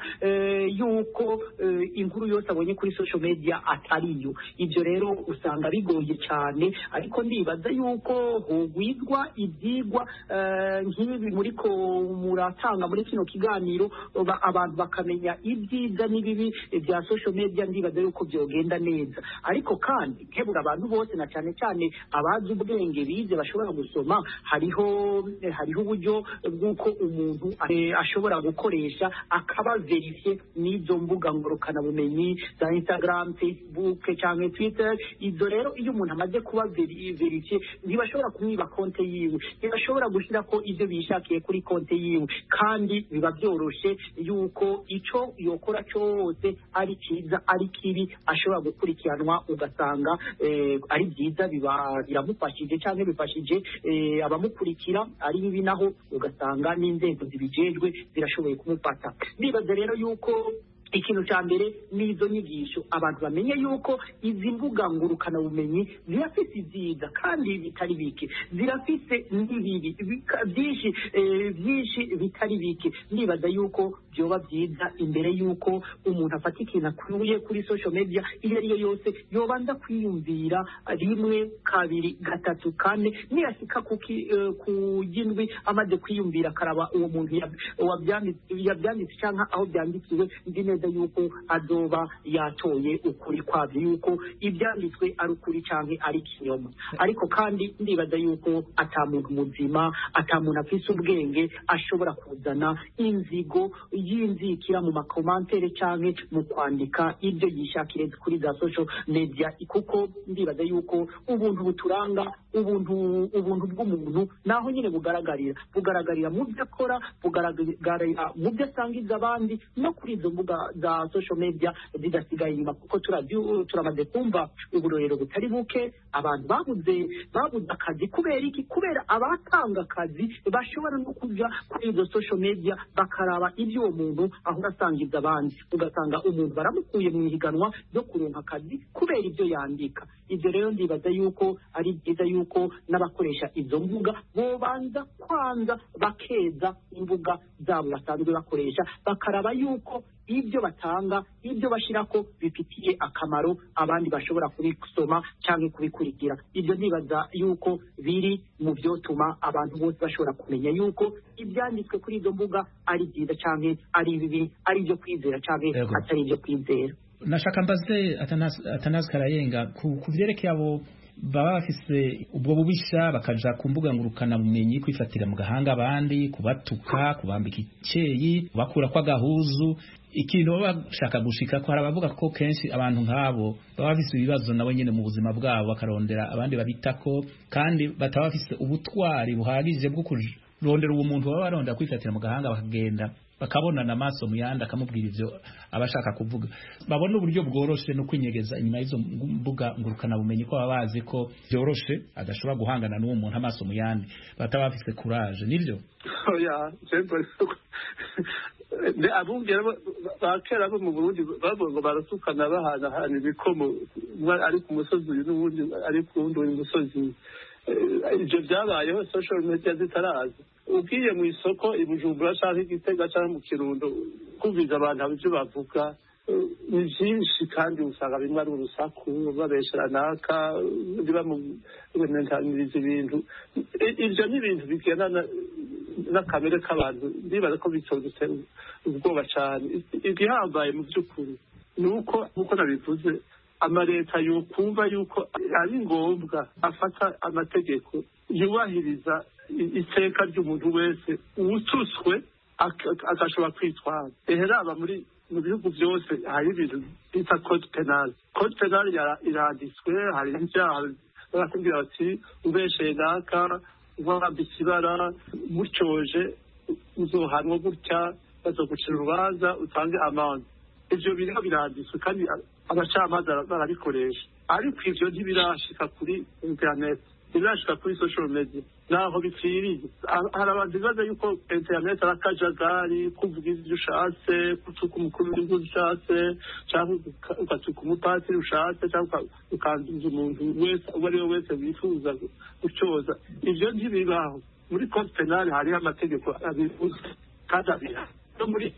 yuko inkuru yose abonye kuri social media atariyo ibyo rero usanga bigoye cyane ariko ndibaza yuko hogwizwa ibyigwa nk'ibi muri ko muratanga muri kino kiganiro abantu bakamenya ibyiza n'ibibi bya social media ndibaza yuko byogenda neza ariko kandi kebura abantu bose na cyane cyane abazi ubwenge bize bashobora gusoma hariho uburyo bw'uko umuntu ashobora gukoresha akaba verifie n'izo mbuga ngurukana bumenyi za Instagram Facebook cyangwa Twitter izo rero iyo umuntu amaze kuba verifie ntibashobora kumwiba konte yiwe ntibashobora gushira ko ibyo bishakiye kuri konte yiwe kandi biba byoroshe yuko ico yokora cyose ari cyiza ari kibi ashobora gukurikiranwa ugasanga ari byiza biramufashije cyangwa bifashije abamukurikira ari bibi naho ugasanga n'inzego zibijejwe zirashoboye kumufata nibaza rero yuko ikintu cya mbere n'izo nyigisho abantu bamenye yuko izi mbuga ngurukana bumenyi zirafise ibyiza kandi bitari bike zirafise n'ibibi byinshi bitari bike nibaza yuko byoba byiza imbere y'uko umuntu afata ikintu akuye kuri social media iyo ari yo yose yobanza kwiyumvira rimwe kabiri gatatu kane niyashika ku y'indwi amaze kwiyumvira akaraba uwo muntu yabyanditse cyangwa aho byandikiwe ndi neza yuko azoba yatoye ukuri kwabyo yuko ibyanditswe ari ukuri cyangwa ari ikinyoma ariko kandi ndibaza yuko atamuntu muzima atamuntu afise ubwenge ashobora kuzana inzigo y'inzikira mu makomantere cyangwa mu kwandika ibyo yishakire kuri za social media kuko ndibaza yuko ubuntu buturanga ubuntu bw'umuntu naho nyine bugaragarira mu byo akora bugaragarira mu byo asangiza abandi no kuri izo mbuga za social media zidasigaye inyuma kuko turamaze kumva uburorero butari buke abantu babuze akazi kubera iki kubera abatanga akazi bashobora no kujya kuri izo social media bakaraba ibyo uwo muntu ahora asangiza abandi ugasanga umuntu baramukuye mu ihiganwa ryo kuronka akazi kubera ibyo yandika ibyo rero ndibaza yuko ari byiza yuko n'abakoresha izo mbuga bobanza kwanza bakeza imbuga zabo basanzwe bakoresha bakaraba yuko ibyo batanga ibyo bashirako bifitiye akamaro abandi bashobora kubisoma cyangwa kubikurikira ibyo ndibaza yuko biri mu byotuma abantu bose bashobora kumenya yuko ibyanditswe kuri izo mbuga ari byiza cyangwa ari bibi ari ibyo kwizera cyangwa atari ibyo kwizera. Nashaka mbaze Atanazi Karayenga ku byerekeye abo baba bafise ubwo bubisha bakaja ku mbuga ngurukana bumenyi kwifatira mu gahanga abandi kubatuka kubambika icyeyi bakura kwa gahuzu ikintu bashaka gushika ko harabavuga ko kenshi abantu nk'abo baba bafise ibibazo nabo nyene mu buzima bwabo bakarondera abandi babitako kandi bataba bafise ubutwari buhagije bwo kurondera uwo muntu baba barondera kwifatira mu gahanga bakagenda bakabonana amaso mu yandi akamubwira ivyo abashaka kuvuga babona uburyo bworoshe no kwinyegeza inyuma y'izo mbuga ngurukana bumenyi ko baba bazi ko byoroshe adashobora guhangana n'uwo muntu amaso mu yandi bataba bafise courage nivyo oya abungera bakera bo mu Burundi babongo baratukana bahana ibikomo ari ku musozi n'ubundi ari ku wundi musozi ibyo byabayeho social media zitaraza ugiye mu isoko ibujumbura cyangwa igitega cyangwa mu Kirundo kubiza abantu ibyo bavuga ni byinshi kandi usanga bimwe ari urusaku babesheranaka bamumentaniriza ibintu ibyo ni ibintu bigena n'akamere k'abantu ndibaza ko bitondetse ubwoba cyane igihambaye mu by'ukuri ni uko nabivuze amaleta yokumva yuko ari ngombwa afata amategeko yubahiriza iteka ry'umuntu wese uwutuswe agashobora kwitwara eheraba mu bihugu byose hari ibintu bita code penal iranditswe hari ibyaha barakubwira bati ubesheye naka wambitse ibara mucyoje uzohanwa gutya bazogucira urubanza utange amande ivyo biriho biranditswe kandi abacamanza barabikoresha ariko ivyo ntibirashika kuri internet ntibirashika kuri social media naho bipfiriye hari abantu bibaza yuko internet ari akajagari kuvuga ivyo ushatse gutuka umukuru w'igihugu ushatse cyangwa ugatuka umupatiri ushatse cyangwa ukanduza umuntu wese uwo ari we wese wifuza gucoza ivyo ntibibaho muri code penal hariho amategeko abivuze kandi abiha no muri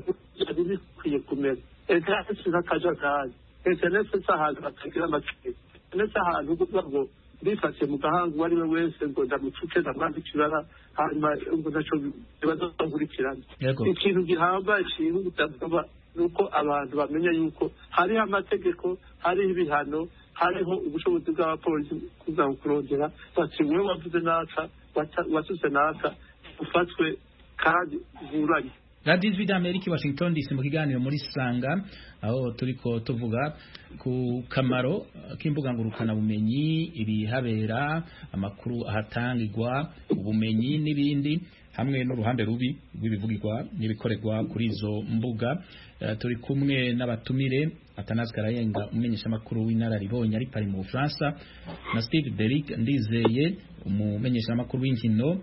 bikwiye kumera internet n'akajagari internet s'ahantu batagira amategeko internet ahantu kuvuga ngo bifatiye mu gahanga uwo ari we wese ngo ndamutuke ndamwandikira hanyuma ngo ntacyo bazongurikirana ikintu gihambaye ikintu gutazaba nuko abantu bamenya yuko hariho amategeko hariho ibihano hariho ubushobozi bw'abapolisi kuza kurondera bati wowe wavuze naka watutse naka ufatwe kandi buranye. Radio Ijwi d'Amerika Washington DC mu kiganiro muri Sanga aho turiko tuvuga ku kamaro k'imbuga ngurukana bumenyi ibihabera amakuru ahatangirwa ubumenyi n'ibindi hamwe n'uruhande rubi rw'ibivugirwa n'ibikorerwa kuri izo mbuga turi kumwe n'abatumire Atanazi Karayenga umenyesha makuru w'inararibonye ari pari mu France na Steve Derick Ndizeye umumenyesha makuru w'inkino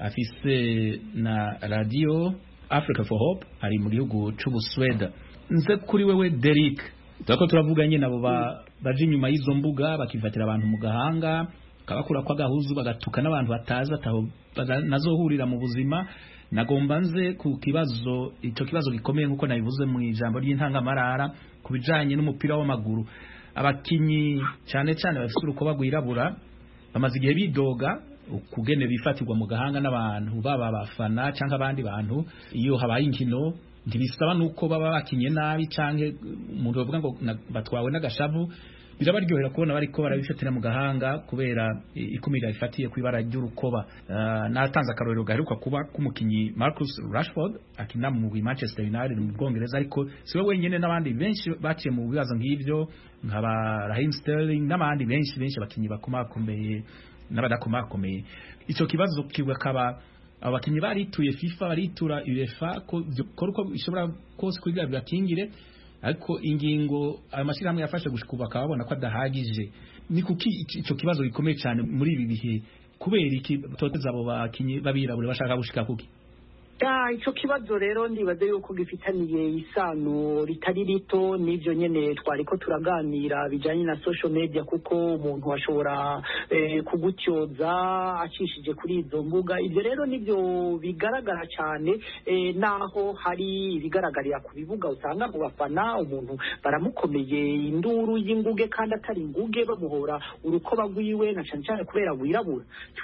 afise na radio Africa for Hope ari mu gihugu c'Ubusweda. Nze kuri wewe Derek Dako turavuga nyine nabo baje inyuma y'izo mbuga bakivatira abantu mu gahanga kabakura kwa gahuzu bagatuka n'abantu bataza taho nazohurira mu buzima nagomba nze ku kibazo icyo kibazo gikomeye nkuko nabivuze mu ijambo ry'intangamarara ku bijanye n'umupira w'amaguru. Abakinyi cyane cyane bafite urukoba rwirabura bamaze igihe bidoga kugene bifatirwa mu gahanga n'abantu baba bafana cyangwa abandi bantu iyo habaye inkino ntibisaba nuko baba bakinye nabi cyangwa umuntu bavuga ngo batwawe n'agashavu. Birabaryohera kubona bariko barabifatira mu gahanga kubera ikumira ifatiye kwibara ry'urukoba. Natanze akarorero gaheruka kuba kumukinyi Marcus Rashford akina mu Manchester United mu Bwongereza, ariko siwe wenyene n'abandi benshi baciye mu bibazo nk'ivyo nkaba Raheem Sterling n'abandi benshi abakinyi bakomakomeye n'abadakomakomeye. Ico kibazo kibakaba abakinyi barituye FIFA baritura UEFA ko uko ishobora kose kugira bigakingire, ariko ingingo amashirahamwe yafashe gushikubaka babona ko adahagije. Ni kuki ico kibazo gikomeye cyane muri ibi bihe, kubera iki toteza abo bakinyi babirabure bashaka gushika kuki? Ico kibazo rero ndibaze yuko gifitaniye isano ritari rito n'ivyo nyene twariko turaganira bijanye na social media, kuko umuntu ashobora kugutyoza acishije kuri izo mbuga. Ivyo rero nivyo bigaragara cyane, naho hari ibigaragarira ku bibuga usanga mu bafana umuntu baramukomeye induru y'inguge kandi atari inguge, bamuhora urukoba rwiwe na cyane cyane kubera wirabura.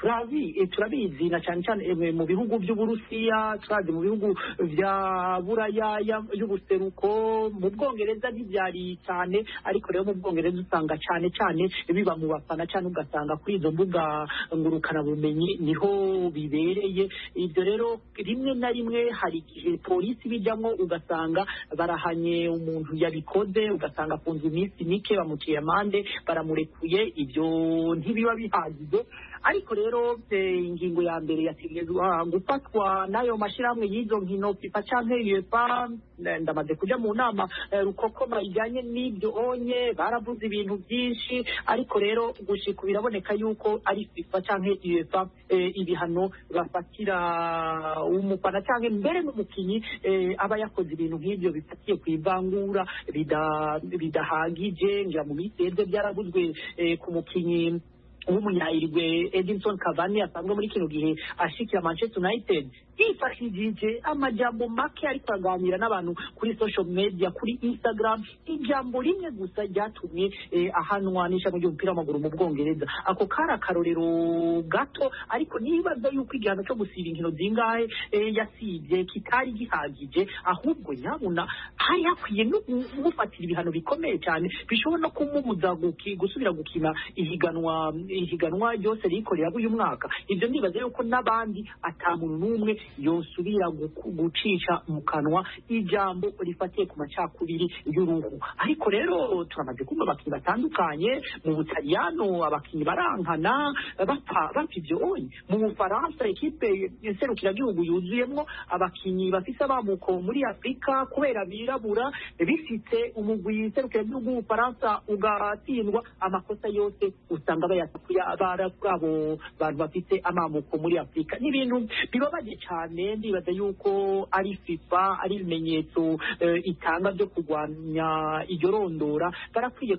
Turabizi na cyane cyane mu bihugu by'Uburusiya, turazi mu bihugu vya Buraya y'ubuseruko, mu Bwongereza ntibyari cyane, ariko rero mu Bwongereza usanga cyane cyane biba mu bafana cyane, ugasanga kuri izo mbuga ngurukana bumenyi niho bibereye. Ibyo rero rimwe na rimwe hari igihe polisi bijyamo ugasanga barahanye umuntu yabikoze, ugasanga afunze iminsi mike, bamuciye amande, baramurekuye. Ibyo ntibiba bihagije, ariko rero ingingo ya mbere yategerezwa gufatwa n'ayo mashirahamwe y'izo nkino FIFA canke UEFA. Ndamaze kuja mu nama rukokoma ijyanye n'ibyo onye, baravuze ibintu byinshi, ariko rero gushika biraboneka yuko ari FIFA canke UEFA ibihano bafatira umufana canke mbere n'umukinyi aba yakoze ibintu nk'ibyo bifatiye kwivangura bidahagije. Ngira mu miseze byaravuzwe ku mukinyi w'umunyayirigwe Edinson Cavani asanzwe muri kino gihe ashikira Manchester United, yifashishije amajambo make ariko aganira n'abantu kuri social media, kuri Instagram. Ijambo rimwe gusa ryatumye ahanwa n'ishami ry'umupira w'amaguru mu Bwongereza. Ako kari akarorero gato, ariko nibaza yuko igihano cyo gusiba inkino zingahe yasibye kitari gihagije, ahubwo nyabuna hari hakwiye no gufatira ibihano bikomeye cyane bishobora no kumubuza gusubira gukina ihiganwa ryose rikorera uyu mwaka. Ibyo nibaza yuko n'abandi atamuntu n'umwe yosubira gucisha mu kanwa ijambo rifatiye ku macakubiri y'uruhu. Ariko rero turamaze kumva abakinyi batandukanye mu Butaliyano, abakinyi barankana bapfa ibyo onye. Mu Bufaransa ekipe serukiragihugu yuzuyemwo abakinyi bafise abamuko muri Afrika kubera birabura, bifite umugwi serukiragihugu w'Ubufaransa ugatsindwa, amakosa yose usanga bayakura kuri abo bantu bafite amamuko muri Afrika. N'ibintu bibabaje cyane, ndibaza yuko ari FIFA ari ibimenyetso itanga byo kurwanya iryo rondora, barakwiye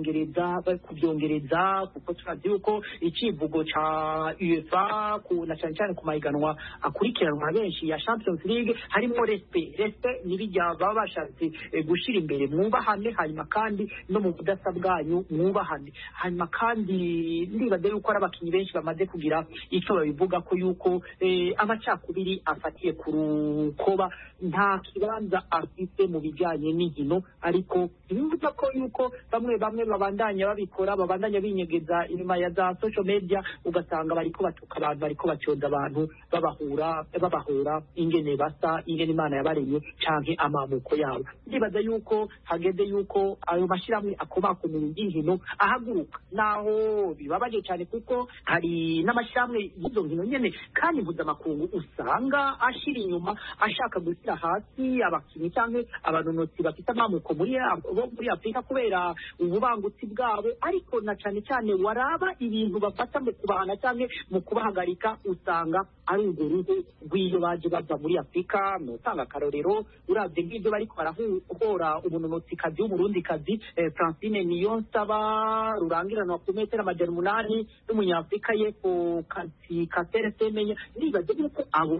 kubyongereza kuko turazi yuko icivugo ca UEFA na cyane cyane ku mahiganwa akurikiranwa benshi ya Champions League harimo respect n'ibijya baba bashatse gushira imbere, mwubahane, hanyuma kandi no mu budasa bwanyu mwubahane. Hanyuma kandi ndibaza yuko ari abakinyi benshi bamaze kugira icyo babivuga ko yuko amacakubiri afatiye ku rukoba nta kibanza afite mu bijyanye n'inkino, ariko bivuga ko yuko bamwe babandanya babikora, babandanya binyegeza inyuma ya za social media, ugasanga bariko batuka abantu, bariko bacyoza abantu, babahura ingene basa, ingene Imana yabaremye canke amamuko yabo. Ndibaza yuko hageze yuko ayo mashirahamwe akomakomeye y'inkino ahaguruka, naho bibabaje cyane kuko hari n'amashirahamwe y'izo nkino nyene kandi mpuzamakungu usanga ashira inyuma, ashaka gushyira hasi abakinyi canke abanonotsi bafite amamuko muri Afrika kubera ububangutsi bwabo. Ariko na cyane cyane waraba ibintu bafata mu kubahana canke mu kubahagarika, usanga ari urwo ruhu rw'iyo baje bava muri Afrika. Notanga akarorero, uravye nk'ibyo bariko barahora umunonotsi kazi w'Umurundi kazi Francine Niyonsaba rurangiranwa ku metero 800 Sudani n'umunyafurika y'epfo Katere Semenya, nibaze yuko abo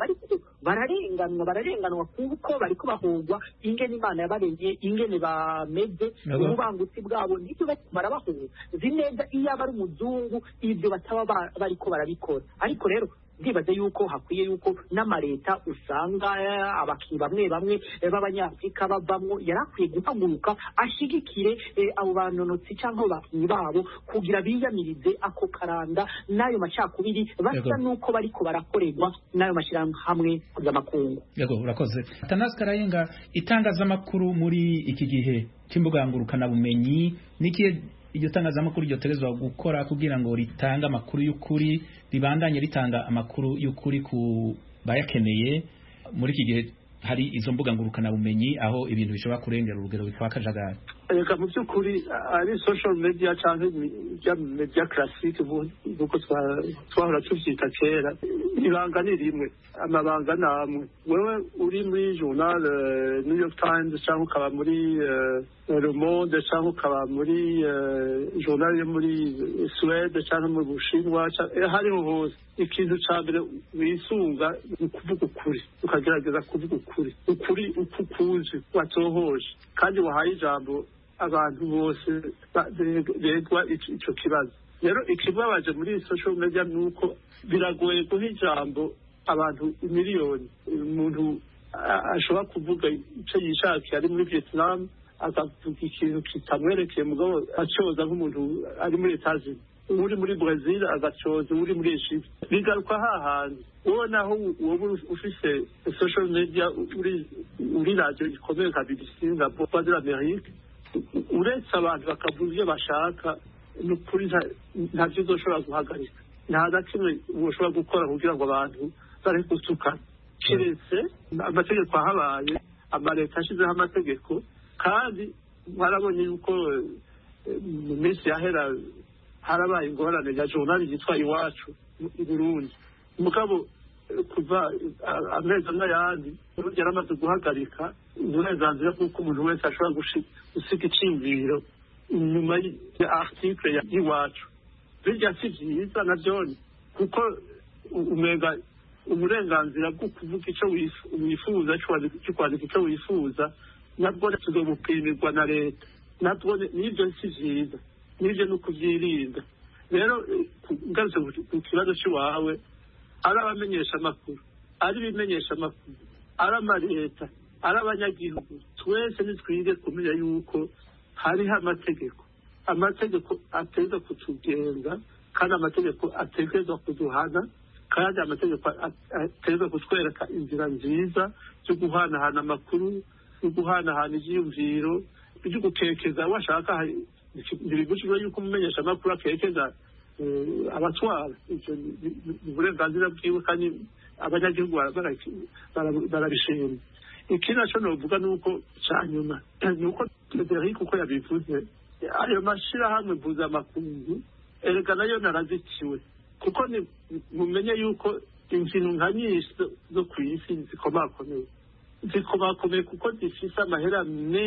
bararenganwa kuko bariko bahogwa ingene Imana yabaremye, ingene bameze, ububangutsi bwabo nibyo barabahogwa. Nzi neza iyo aba ari umuzungu ibyo bataba bariko barabikora, ariko rero ndibaze yuko hakwiye yuko n'amareta usanga abakinyi bamwe b'abanyafrika bavamwo yarakwiye guhaguruka ashigikire abo banonotsi cyangwa abakinyi babo kugira biyamirize ako karanda n'ayo macakubiri basa nuko bariko barakorerwa n'ayo mashirahamwe y'amakungu. Yego, urakoze. Atanas Karayenga, itangazamakuru muri iki gihe cy'imbuga ngurukana bumenyi nikiye iryo tangazamakuru ryotegezwa gukora kugira ngo ritanga amakuru y'ukuri, ribandanye ritanga amakuru y'ukuri ku bayakeneye. Muri iki gihe hari izo mbuga ngurukana bumenyi aho ibintu bishobora kurengera urugero bitwa akajagari. Reka mu by'ukuri ari social media cyangwa media classique nk'uko twahora tuvyita kera, ibanga ni rimwe, amabanga namwe. Wewe uri muri journal New York Times cyangwa ukaba muri Le Monde cyangwa ukaba muri journal yo muri Suède cyangwa mu Bushinwa, hariho hose ikintu cya mbere wisunga ni kuvuga ukuri, ukagerageza kuvuga ukuri uko ukuzi watohoje kandi wahaye ijambo abantu bose begwa icyo kibazo. Rero ikibabaje muri social media nuko biragoye guha ijambo abantu miliyoni. Umuntu ashobora kuvuga icyo yishakiye, ari muri Vietnam akavuga ikintu kitamwerekeye mugabo acyoza nk'umuntu ari muri Etats-Unis, uri muri Brazil agacoza uri muri Egypt. Bigaruka hahandi wowe naho wowe ufise social media uri radio ikomeye nka BBC na Voix de l'Amérique, uretse abantu bakavuga ibyo bashaka, ni ukuri ntacyo uzoshobora guhagarika, nta na kimwe ushobora gukora kugira ngo abantu bari gutukana. Keretse amategeko ahabaye, amaleta ashizeho amategeko, kandi mwarabonye yuko mu minsi yahera harabaye ingorane ya journal yitwa Iwacu i Burundi. Mugabo kuva amezi n'ayandi yaramaze guhagarika uburenganzira bw'uko umuntu wese ashobora gusiga iciyumviro inyuma ya article ya Iwacu. Birya si byiza na byone, kuko umenga uburenganzira bwo kuvuga icyo wifuza, cyo kwandika icyo wifuza, nabwo tuzobupimirwa na leta. Nabwo nibyo si byiza, nibyo ni ukubyirinda. Rero ngarutse ku kibazo cy'iwawe, ari abamenyesha amakuru, ari ibimenyesha amakuru, ari amaleta, ari abanyagihugu, twese nitwige kumenya yuko hariho amategeko ateza kutugenga, kandi amategeko ategerezwa kuduhana, kandi amategeko ateza kutwereka inzira nziza yo guhanahana amakuru, yo guhanahana ivyiyumviro, byo gukekeza washaka. Ntibibujijwe yuko umumenyesha amakuru akekeza abatwara, icyo ni uburenganzira bwiwe kandi abanyagihugu barabishima. Ikindi naco novuga nuko cyanyuma nuko Frederic uko yabivuze, ayo mashirahamwe mpuzamakungu erega nayo narazitiwe, kuko mumenye yuko inkino nka nyinshi zo ku isi zikomakomeye kuko zifise amahera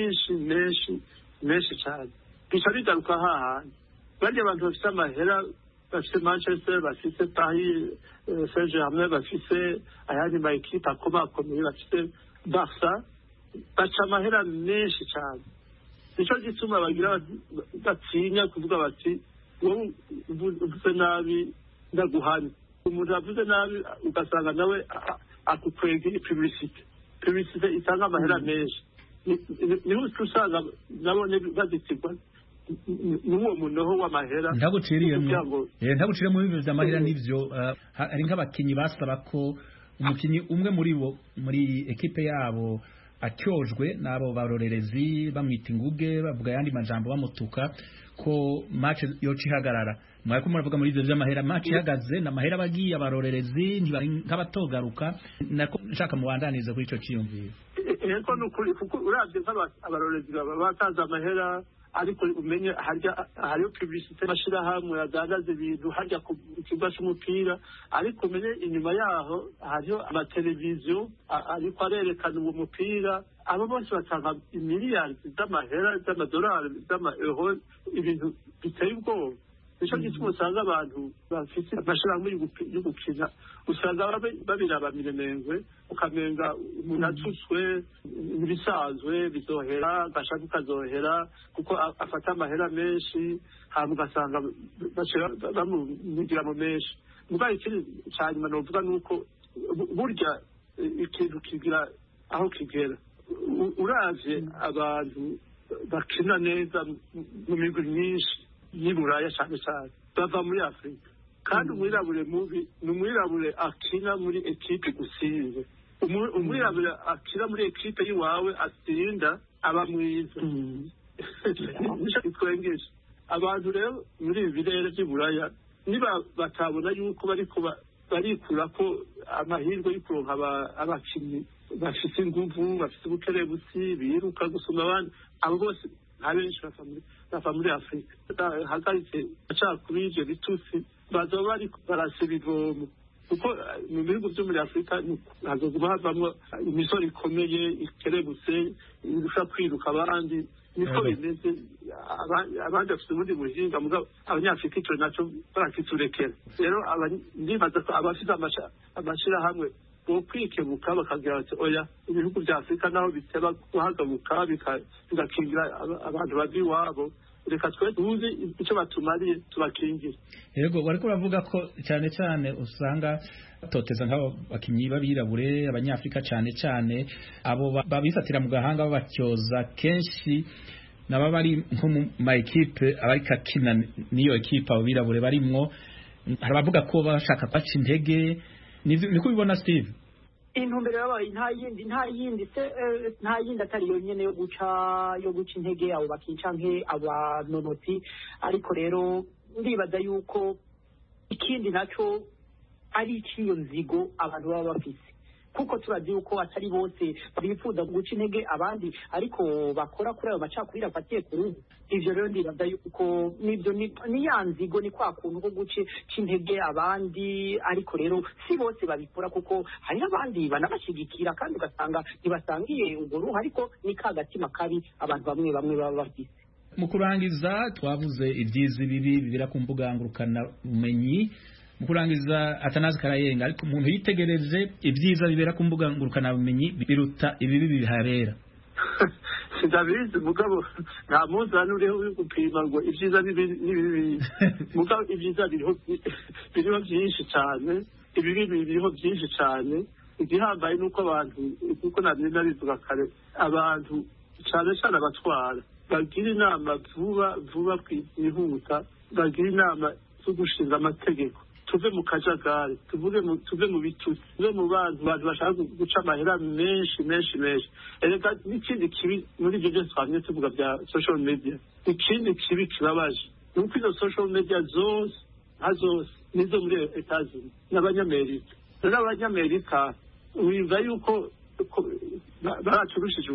menshi cyane. Bica bigaruka hahandi bandi abantu bafise amahera, bafise Manchester, bafise Paris Saint-Germain, bafise ayandi ma equipe akomakomeye, bafise Barca, baca amahera menshi cyane. Nico gituma bagira batinya kuvuga bati wowe uvuze nabi ndaguhana. Umuntu avuze nabi ugasanga nawe akukwega publicité itanga amahera menshi. Niho usanga nabone bazitigwa n'uwo munoho w'amahera. Ntagucire mu bibazo by'amahera n'ivyo. Ari nk'abakinyi basaba ko umukinyi umwe muri ekipe yabo acyojwe n'abo barorerezi bamwita inguge, bavuga yandi majambo bamutuka ko match yoci hagarara. Mwako muravuga muri ivyo by'amahera, match ihagaze na mahera bagiye abarorerezi ntibari nk'abatogaruka. Nako nshaka mubandanize kuri ico ciyumviro. Eko nukuri, kuko uravye nk'abarorerezi bataza amahera, ariko umenye hariyo publicité mashirahamwe yadandaza ibintu harya ku kibuga c'umupira, ariko umenye inyuma yaho hariyo amateleviziyo ariko arerekana uwo mupira. Abo bose batanga imiliyari z'amahera, z'amadolari, z'amaeuro, ibintu biteye ubwoba. nico gituma usanga abantu bafite amashirahamwe yo gukina usanga babiraba miremengwe ukamenga umuntu atutswe ibisanzwe bizohera gashaka kazohera kuko afata amahera menshi hama ugasanga bamugira mu menshi mugabo ikindi cyanyuma novuga nuko burya ikintu kigira aho kigera uravye abantu bakina neza mu migwi myinshi y'Iburaya cyane cyane bava muri Afurika kandi umwirabure mubi ni umwirabure akina muri ekipe gusinze umwirabure akina muri ekipe y'iwawe atsinda aba mwiza twengeje abantu rero muri ibi birere by'Iburaya niba batabona yuko barikura ko amahirwe yo kuronka abakinnyi bafite inguvu bafite ubukerebutsi biruka gusoma abandi abo bose abenshi bava muri Afurika hagaritse acakuri ivyo bitutsi bazoba bariko barasiba ivomo kuko mu bihugu vyo muri Afurika hazoguma havamwo imisoro ikomeye ikerebutse irusha kwiruka abandi niko bimeze abandi bafite ubundi buhinga mugabo abanyafurika ico naco barakiturekera rero ndibaza ko abafite amashirahamwe bokwikebuka bakagira bati oya ibihugu vya Afurika naho biteba guhagabuka bigakingira abantu bazi iwabo reka twe tuzi icyo batumariye tubakingira. Yego wariko uravuga ko cyane cyane usanga toteza nk'abo bakinyi babirabure abanyafrika cyane abo babifatira mu gahanga babacyoza kenshi naba bari nko mu ma equipe abarikakina niyo equipe abo birabure barimwo harabavuga ko bashaka kwaca intege niko bibona Steve. Intumbero yabaye nta yindi atari yonyene yo guca intege abo bakica nke abanonotsi ariko rero ndibaza yuko ikindi naco ari iciyo nzigo abantu baba bafise kuko turazi yuko atari bose bifuza guca intege abandi ariko bakora kuri ayo macakubiri afatiye ku ruhu ivyo rero ndibaza yuko nibyo ni ya nzigo ni kwa kuntu ko guca intege abandi ariko rero si bose babikora kuko hari abandi banabashigikira kandi ugasanga ntibasangiye urwo ruhu ariko ni ka gatima kabi abantu bamwe baba bafise. Mu kurangiza twavuze ibyiza bibi bibira ku mbuga ngurukana umenyi mu kurangiza Atanazi Karayenga ariko umuntu yitegereje ibyiza bibera ku mbuga ngurukana umenyi biruta ibibi bihabera. Ndabizi mugabo nta muzana uriho gupima ngo ibyiza bibi mugabo ibyiza biriho byinshi cyane ibibi biriho byinshi cyane igihambaye nuko abantu kuko nabivuga kare abantu cyane abatwara bagira inama vuba kwihuta bagira inama zo gushinga amategeko tuve mu kajagari tuve mu bitutsi tuve mu bantu bashaka guca amahera menshi erega n'ikindi kibi muri ibyo byose twamye tuvuga bya social media ikindi kibi kibabaje nuko izo social media zose nizo muri Etats-Unis n'abanyamerika rero abanyamerika wumva yuko baraturushije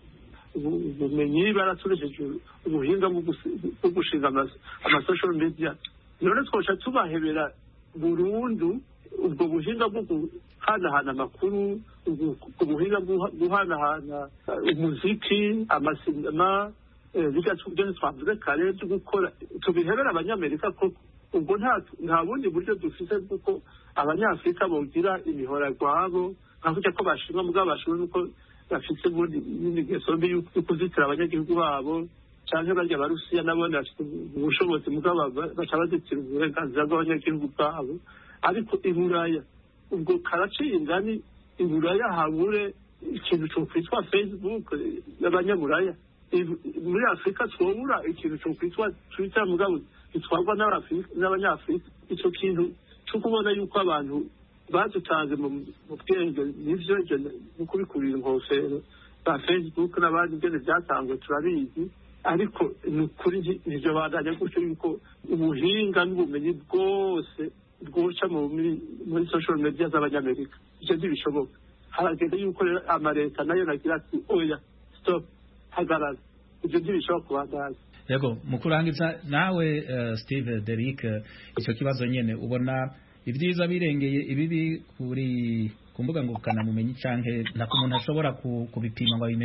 ubumenyi baraturushije ubuhinga bwo gushinga ama social media none twosha tubahebera burundu ubwo buhinga bwo guhanahana amakuru ubwo buhinga bwo guhanahana umuziki amasinema bigatubyo twavuze kare byo gukora tubihebera abanyamerika ko ubwo nta bundi buryo dufite kuko abanyafrika bogira imihora gwabo nkavuga ko bashimwa mugabo bashimwe nuko bafite ubundi n'ingeso mbi yo kuzitira abanyagihugu babo cyangwa barya abarusiya nabo bafite ubushobozi mugabo baca bazitira uburenganzira bw'abanyagihugu bwabo ariko iburaya ubwo karaciye ingani iburaya habure ikintu cyo kwitwa Facebook y'abanyaburaya muri Afurika twobura ikintu cyo kwitwa Twitter mugabo gitwarwa n'abanyafrika icyo kintu cyo kubona yuko abantu badutanze mu bwenge nivyo no kubikurira inkofero ba Facebook n'abandi ngene byatangwe turabizi ariko nukuri nivyo badanye gutyo yuko ubuhinga n'ubumenyi bwose bwoca muri social media z'abanyamerika ivyo ntibishoboka harageze yuko rero amareta nayo nagira ati oya stop hagarara ivyo ntibishoboka kubandanya. Yego mu kurangiza nawe Steve Derrick icyo kibazo nyene ubona ibyiza birengeye ibibi kuri ku mbuga ngurukana mumenyi canke nako umuntu ashobora kubipima ngo abimenye?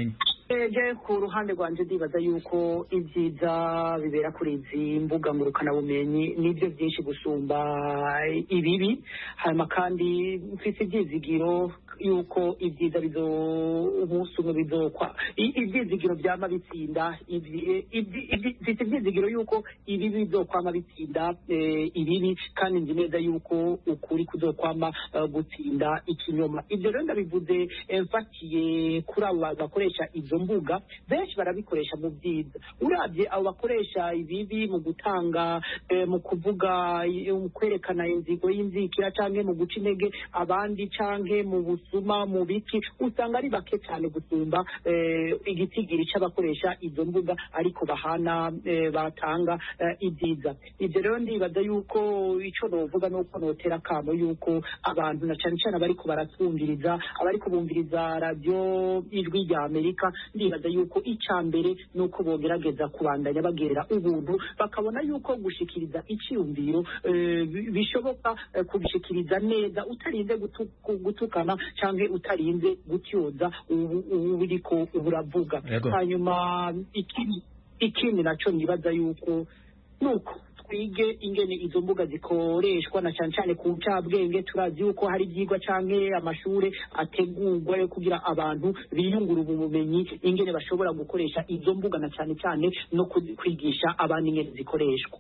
je ku ruhande rwanje ndibaza yuko ibyiza bibera kuri izi mbuga ngurukanabumenyi nibyo byinshi gusumba ibibi, hanyuma kandi mfite ibyizigiro yuko ibyiza umunsi umwe bizokwa ibyizigiro byama bitsinda mfite ibyizigiro yuko ibibi bizokwama bitsinda ibibi, kandi nzi neza yuko ukuri kuzokwama gutsinda ikinyoma. Ibyo rero ndabivuze mfatiye kuri abo bakoresha izo mbuga, benshi barabikoresha mu byiza. Urabye abo bakoresha ibibi mu gutanga mu kuvuga, mu kwerekana inzigo y'inzikira canke mu guca intege abandi canke mu busuma mu biki, usanga ari bake cyane gusumba igitigiri c'abakoresha izo mbuga ariko bahana batanga ibyiza. Ibyo rero ndibaza yuko ico novuga nuko notera kamo yuko abantu na cane cane abariko baratwumviriza, abariko bumviriza radio Ijwi rya Amerika, ndibaza yuko icambere nuko bogerageza kubandanya bagerera ubuntu, bakabona yuko gushikiriza iciyumviro bishoboka kubishikiriza neza utarinze gutukana canke utarinze gutyoza uriko uravuga. Hanyuma ikindi naco nibaza yuko nuko twige ingene izo mbuga zikoreshwa na cyane cyane ku ncabwenge. Turazi yuko hari ibyigwa canke amashure ategurwa yo kugira abantu biyungura ubumenyi ingene bashobora gukoresha izo mbuga na cyane cyane no kwigisha abandi ingene zikoreshwa.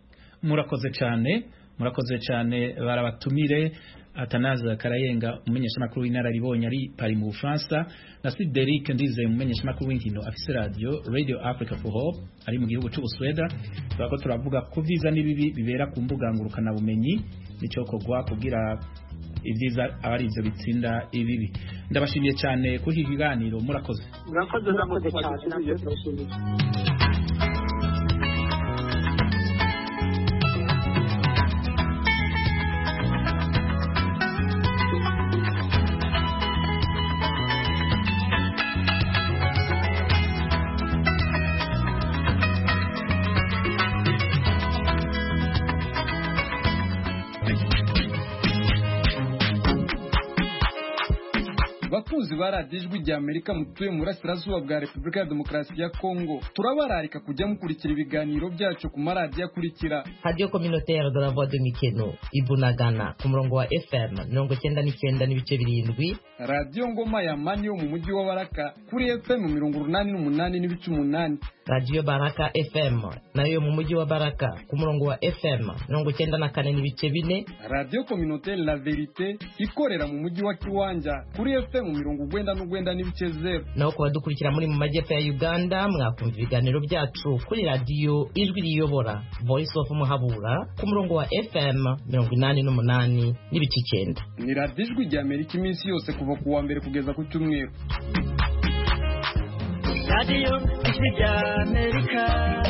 Murakoze cyane barabatumire Atanaze Karayenga umumenyeshamakuru w'inararibonye ari Paris mu Bufaransa, na Cedric Ndize umumenyeshamakuru w'inkino afise Radio Africa for Hope ari mu gihugu cy'Ubusweda. Twako turavuga ku vyiza n'ibibi bibera ku mbuga ngurukana bumenyi nico kogwa kugira ibyiza abari ivyo bitsinda ibibi. Ndabashimiye cyane ku higaniro. Murakoze cyane. Bakunzi baradijwe rya Amerika mutuye mu burasirazuba bwa Repubulika ya Demokarasi ya Kongo, turabararika kujya mukurikira ibiganiro byacu ku maradiyo akurikira: Radio Communautaire de la Voix de Mikeno Ibunagana ku murongo wa FM 99.7, Radio Ngoma ya Mani yo mu mujyi wa Baraka kuri FM 88.8, Radio Baraka FM nayo mu mujyi wa Baraka ku murongo wa FM 94.4, Radio Communautaire La Verite ikorera mu mujyi wa Kiwanja kuri FM 99.0. naho kuba dukurikira muri mu majyepfo ya Uganda mwakumva ibiganiro byacu kuri radio Ijwi riyobora Voice of Muhabura ku murongo wa FM 88.9. Ni Radio Ijwi rya Amerika iminsi yose kuva ku wa mbere kugeza ku cyumweru. Radio Ijwi rya Amerika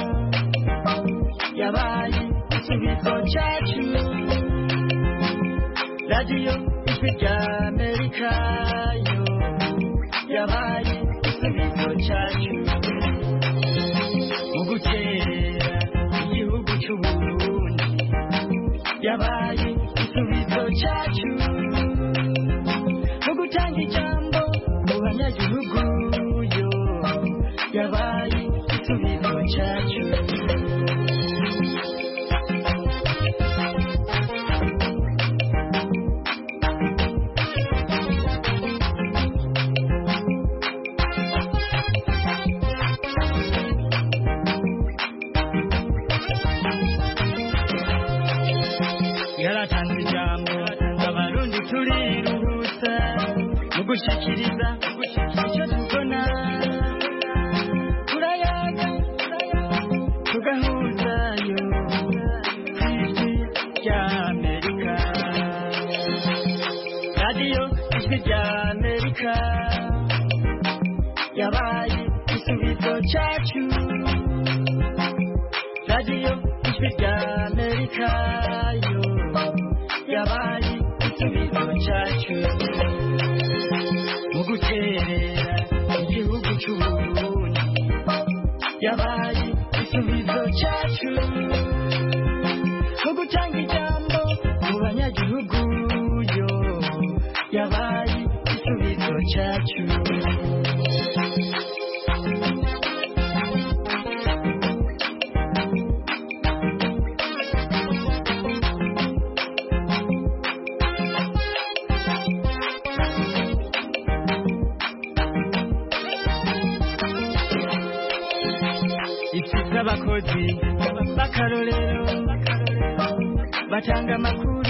yabaye ikigo cyacu. Radio Ijwi rya Amerika yabaye ikigo cyacu mu gukerera igihugu cy'u Burundi, yabaye ikigo cyacu mu gutanga ijambo mu banyagihugu, yabaye ikigo cyacu. Yaratanze ijambo abarundi turiruhutsa mu gushikiriza icyo tubona, turayaga tugahuzayo Ijwi rya Amerika. Radio Ijwi rya Amerika yabaye igisubizo cyacu. Radio Ijwi rya Amerika yabaye igisubizo cyacu mu guterera igihugu cy'u Burundi, yabaye igisubizo cyacu mu gutanga ijambo mu banyagihugu, yabaye igisubizo cyacu. abakozi b'akarorero batanga amakuru